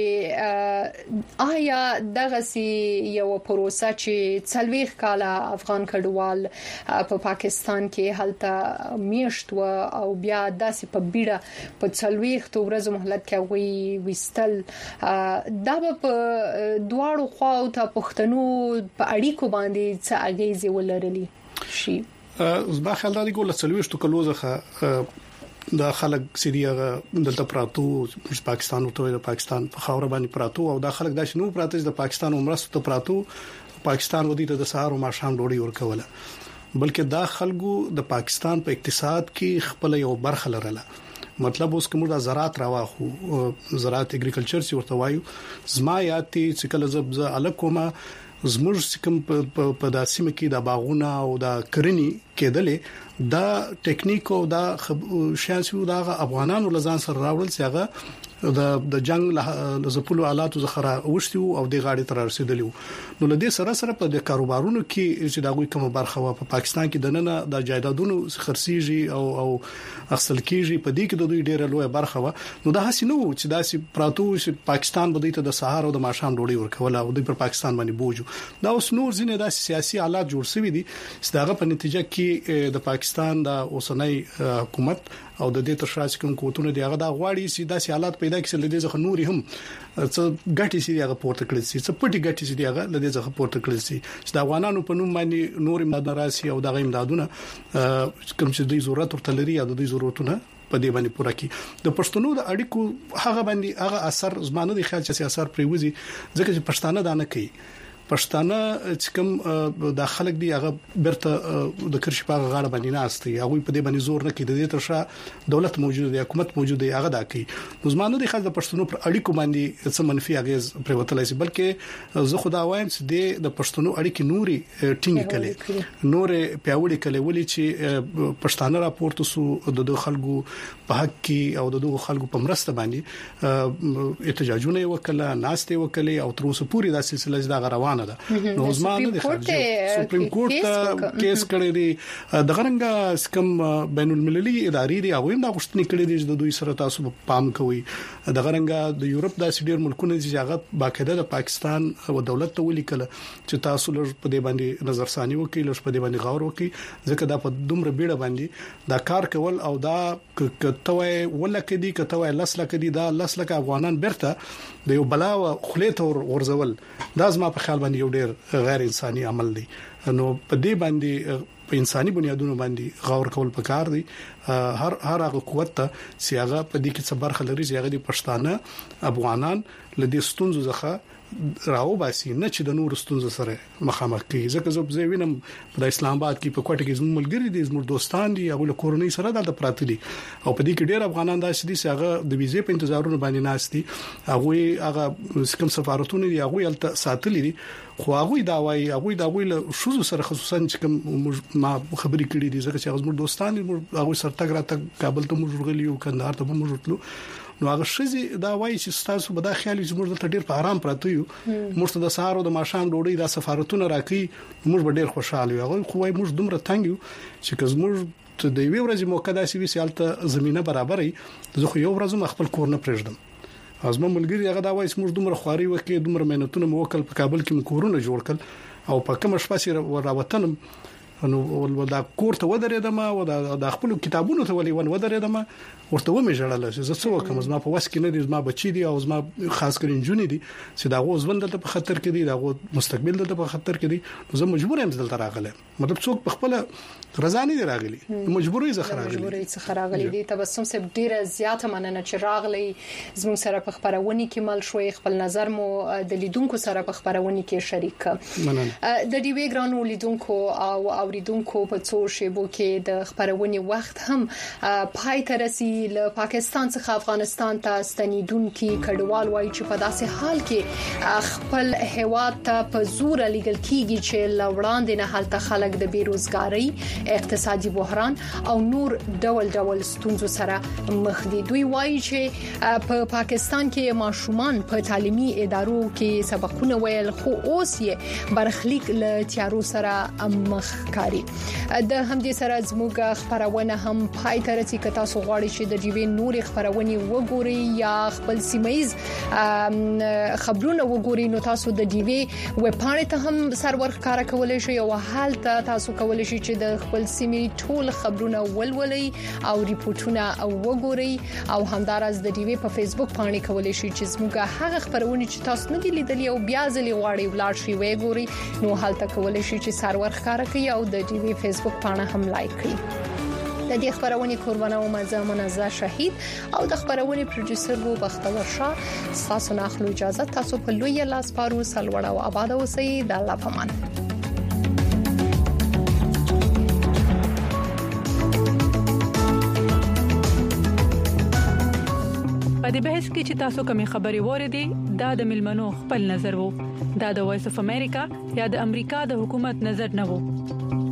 چې آیا دغه سي یو پروسه چې څلويخ کاله افغان کډوال په پاکستان کې هلته میشت و او بیا داسې په بیړه په څلويخ تو ورځې مهلت کې وي وستل دا په دواړو خواو ته پښتنو په اړیکو باندې څه اغیزه ولرلي شي؟ زما خیال دا دی ګول څلويخ تو کلوزه دا خلک سیریه دلته پراتو پاکستان او ته د پاکستان په خاور باندې پراتو او دا خلک د شنو پراته د پاکستان عمرسته ته پراتو پاکستان ودی ته د سهار او ماښام ډوډۍ ورکوله بلکې دا خلکو د پاکستان په اقتصاد کې خپل یو برخه لرله. مطلب اوس کوم د زراعت راواخو زراعت اګریکلچر سی ورته وایو زما یاتي چې کله زب الکوما زموږ کوم په داسمه کې د باغونه او د کرنی کېدلې دا ټیکنیک او دا شانسو دا افغانانو لزان سره راوړل چې هغه د د جنگ له زپلو آلاتو زخره وشتي او د غاړې تر رسیدلی. نو لدې سره سره په د کاروبارونو کې چې دا غوي کوم برخه و په پاکستان کې د نن د جایدادونو خرسيږي او او اصل کېږي په دې کې د دوی ډیره لوی برخه و. نو دا هسي نو چې داسې پراتو چې پاکستان بده ته د سهار او د ماښام ډوډۍ ورکول او د پاکستان باندې بوجو دا اوس نور ځینې د سیاسي حالات جوړ شوی دي چې داغه په نتیجه کې د پاکستان د اوسنۍ حکومت او د دې ترشاس کوم کوتونه دی هغه دا غواړي چې داسې حالات پیدا کړي چې لدې ځخه نوري هم څه ګټي سي هغه پورته کړی سي څه پټي ګټي سي هغه لدې ځخه پورته کړی سي چې د افغانانو په نوم باندې نور امداد راسي او دغه امدادونه کوم چې د ضرورت ورته لري یا د ضرورتونه په دې باندې پوره کی د پښتنو د اړیکو هغه باندې هغه اثر زمانه د خیال چې اثر پریوزي ځکه چې پښتانه دانه کوي پښتانه چې کوم د خلک دی هغه برته د کرشي په غاړه باندې ناشتي هغه په دې باندې زور نه کوي د دې ترشا دولت موجود دی حکومت موجود دی هغه دا کوي زمانه د خاص د پښتنو پر اړیکو باندې څه منفي اغیز پریوتلای شي بلکې زه خدا وایم چې د پښتنو اړیکې نوري ټینګ کړي نور پیاوړي کړي ولې چې پښتانه راپورته سو د خلکو په حق کې او د خلکو په مرسته باندې احتجاجونه وکړه ناشته وکړي او تر اوسه پوری دا سلسله دا روانه نو زمانه د سپریم کورټ کیس کړی دی د غرنګ سکم بین المللي ادارې دی هغه هم دا غوښتنې کړې دي چې د دوی سره تاسو پام کوي د غرنګ د یورپ د سډیر ملکونو چې هغه باقاعده د پاکستان او دولت ته ولیکل چې تاسو لږ په دې باندې نظرثاني وکړئ لږ په دې باندې غور وکړئ ځکه دا په دومره بیړه باندې دا کار کول او دا کتوي ولکه دي کتوي لسلکه دي دا لسلکه افغانان برته د یو بلاو خلیته ورزول دا زما په خیال باندې یو ډیر غیر انساني عمل دی. نو په دې باندې په انساني بنیادونو باندې غور کول پکار دی. هر هر هغه قوت ته سیاغه په دې کې څه برخه لري چې هغه د پښتانه افغانان لدې ستونزو ځخه راو باسي نه چې د نور ستونزو سره مخامخ کیږي ځکه زه وینم په اسلام آباد کې په کوټه کې زموږ ملګری دي زموږ دوستان دي هغه له کورنۍ سره دلته پراته دي او په دې کې ډېر افغانان داسې دي چې هغه د ویزې په انتظارونو باندې ناشتي هغه هغه کوم سفارتونه دي هغه الته ساتلي دي خو هغه دا وایي هغه دا ویل شوزو سره خصوصا چې کوم ما خبرې کړې دي ځکه چې هغه زموږ دوستان دي هغه سره تګ راته کابل ته موږ ورغلیو کندهار ته موږ ورتلو نو هغه شزي دا وایي چې تاسو به دا خیال چې موږ ته ډیر په آرام پراته یو موږ ته د سهار او د ماښام ډوډۍ د سفارتونو راکې موږ به ډیر خوشاله یو هغه خو وایي موږ دومره تنګ یو چې که موږ ته د یو ورځې موقع داسې وي چې الته زمينه برابرې زه خو یو ورځ خپل کور نه پرېږدم ازمه ملګری هغه دا وایي چې موږ دومره خواري وکړو دومره مهنتونه مو وکړ په کابل کې کورونه جوړ کړ او په کوم شپه سره راوتنم نو ولدا کور ته ودرېدم او د خپل کتابونو ته ولې ون ودرېدم ورته و مې جړل چې زه څه وکم زما په وس کې نه دي زما بچی دي او زما خاص کر انجونې دي چې دا غوځ وند ته په خطر کې دي دا غو مستقبل ته په خطر کې دي زه مجبور یم دلته راغلم مطلب څوک په خپل رضا نه دی راغلي مجبوري زه راغلي مجبوري زه راغلي دي تبسم صاحب ډیره زیاته مننه چې راغلي زموږ سره په خبرونه کې مل شوي خپل نظر مو د لیدونکو سره په خبرونه کې شریک مننه د ډي وی ګرانو لیدونکو او اوریدونکو په څو شیبو کې د خبرونې وخت هم پای ته رسي. له پاکستان څخه افغانستان ته ستنیدونکو کډوال وایي چې په داسې حال کې خپل هیواد ته په زور لګل کیږي چې لوړاندې نه حالت خلک د بیروزګاری، اقتصادي بحران او نور ډول ډول ستونزو سره مخ دي. دوی وایي چې په پاکستان کې ماشومان په تعلیمي ادارو کې سبقونه ویل خو اوس یې برخلیک له تیارو سره مخ کاری. د همدې سره زموږ خبرونه هم پای ته رسي. که تاسو غواړئ چې د ډیوی نور خبرونه وګورئ یا خپل سیمایز خبرونه وګورئ نو تاسو د ډیوی ویب پاڼې ته هم سرور ښکارا کولای شئ او حالت تاسو کولای شئ چې د خپل سیمې ټول خبرونه ولولئ او ریپورتونه وګورئ او همدارس د ډیوی په فیسبوک باندې کولای شئ چې زموږ هغه خبرونه چې تاسو نه دي لیدلې او بیا ځلې غواړئ ولاړ شئ وګورئ نو حالت کولای شئ چې سرور ښکارا کړئ او د ډیوی فیسبوک باندې هم لایک کړئ. د دې خبرونه قربانه او مزه منزه شهید او د خبرونه پروډوسر وو بختور شاه. تاسو نه اخلو اجازه. تاسو په لوی لاس پارو سلوړه او آباد اوسئ. د الله پامان. په دې بحث کې چې تاسو کومې خبري وریدي دا د ملمنو خپل نظر وو. دا د وایس اف امریکا یا د امریکا د حکومت نظر نه وو.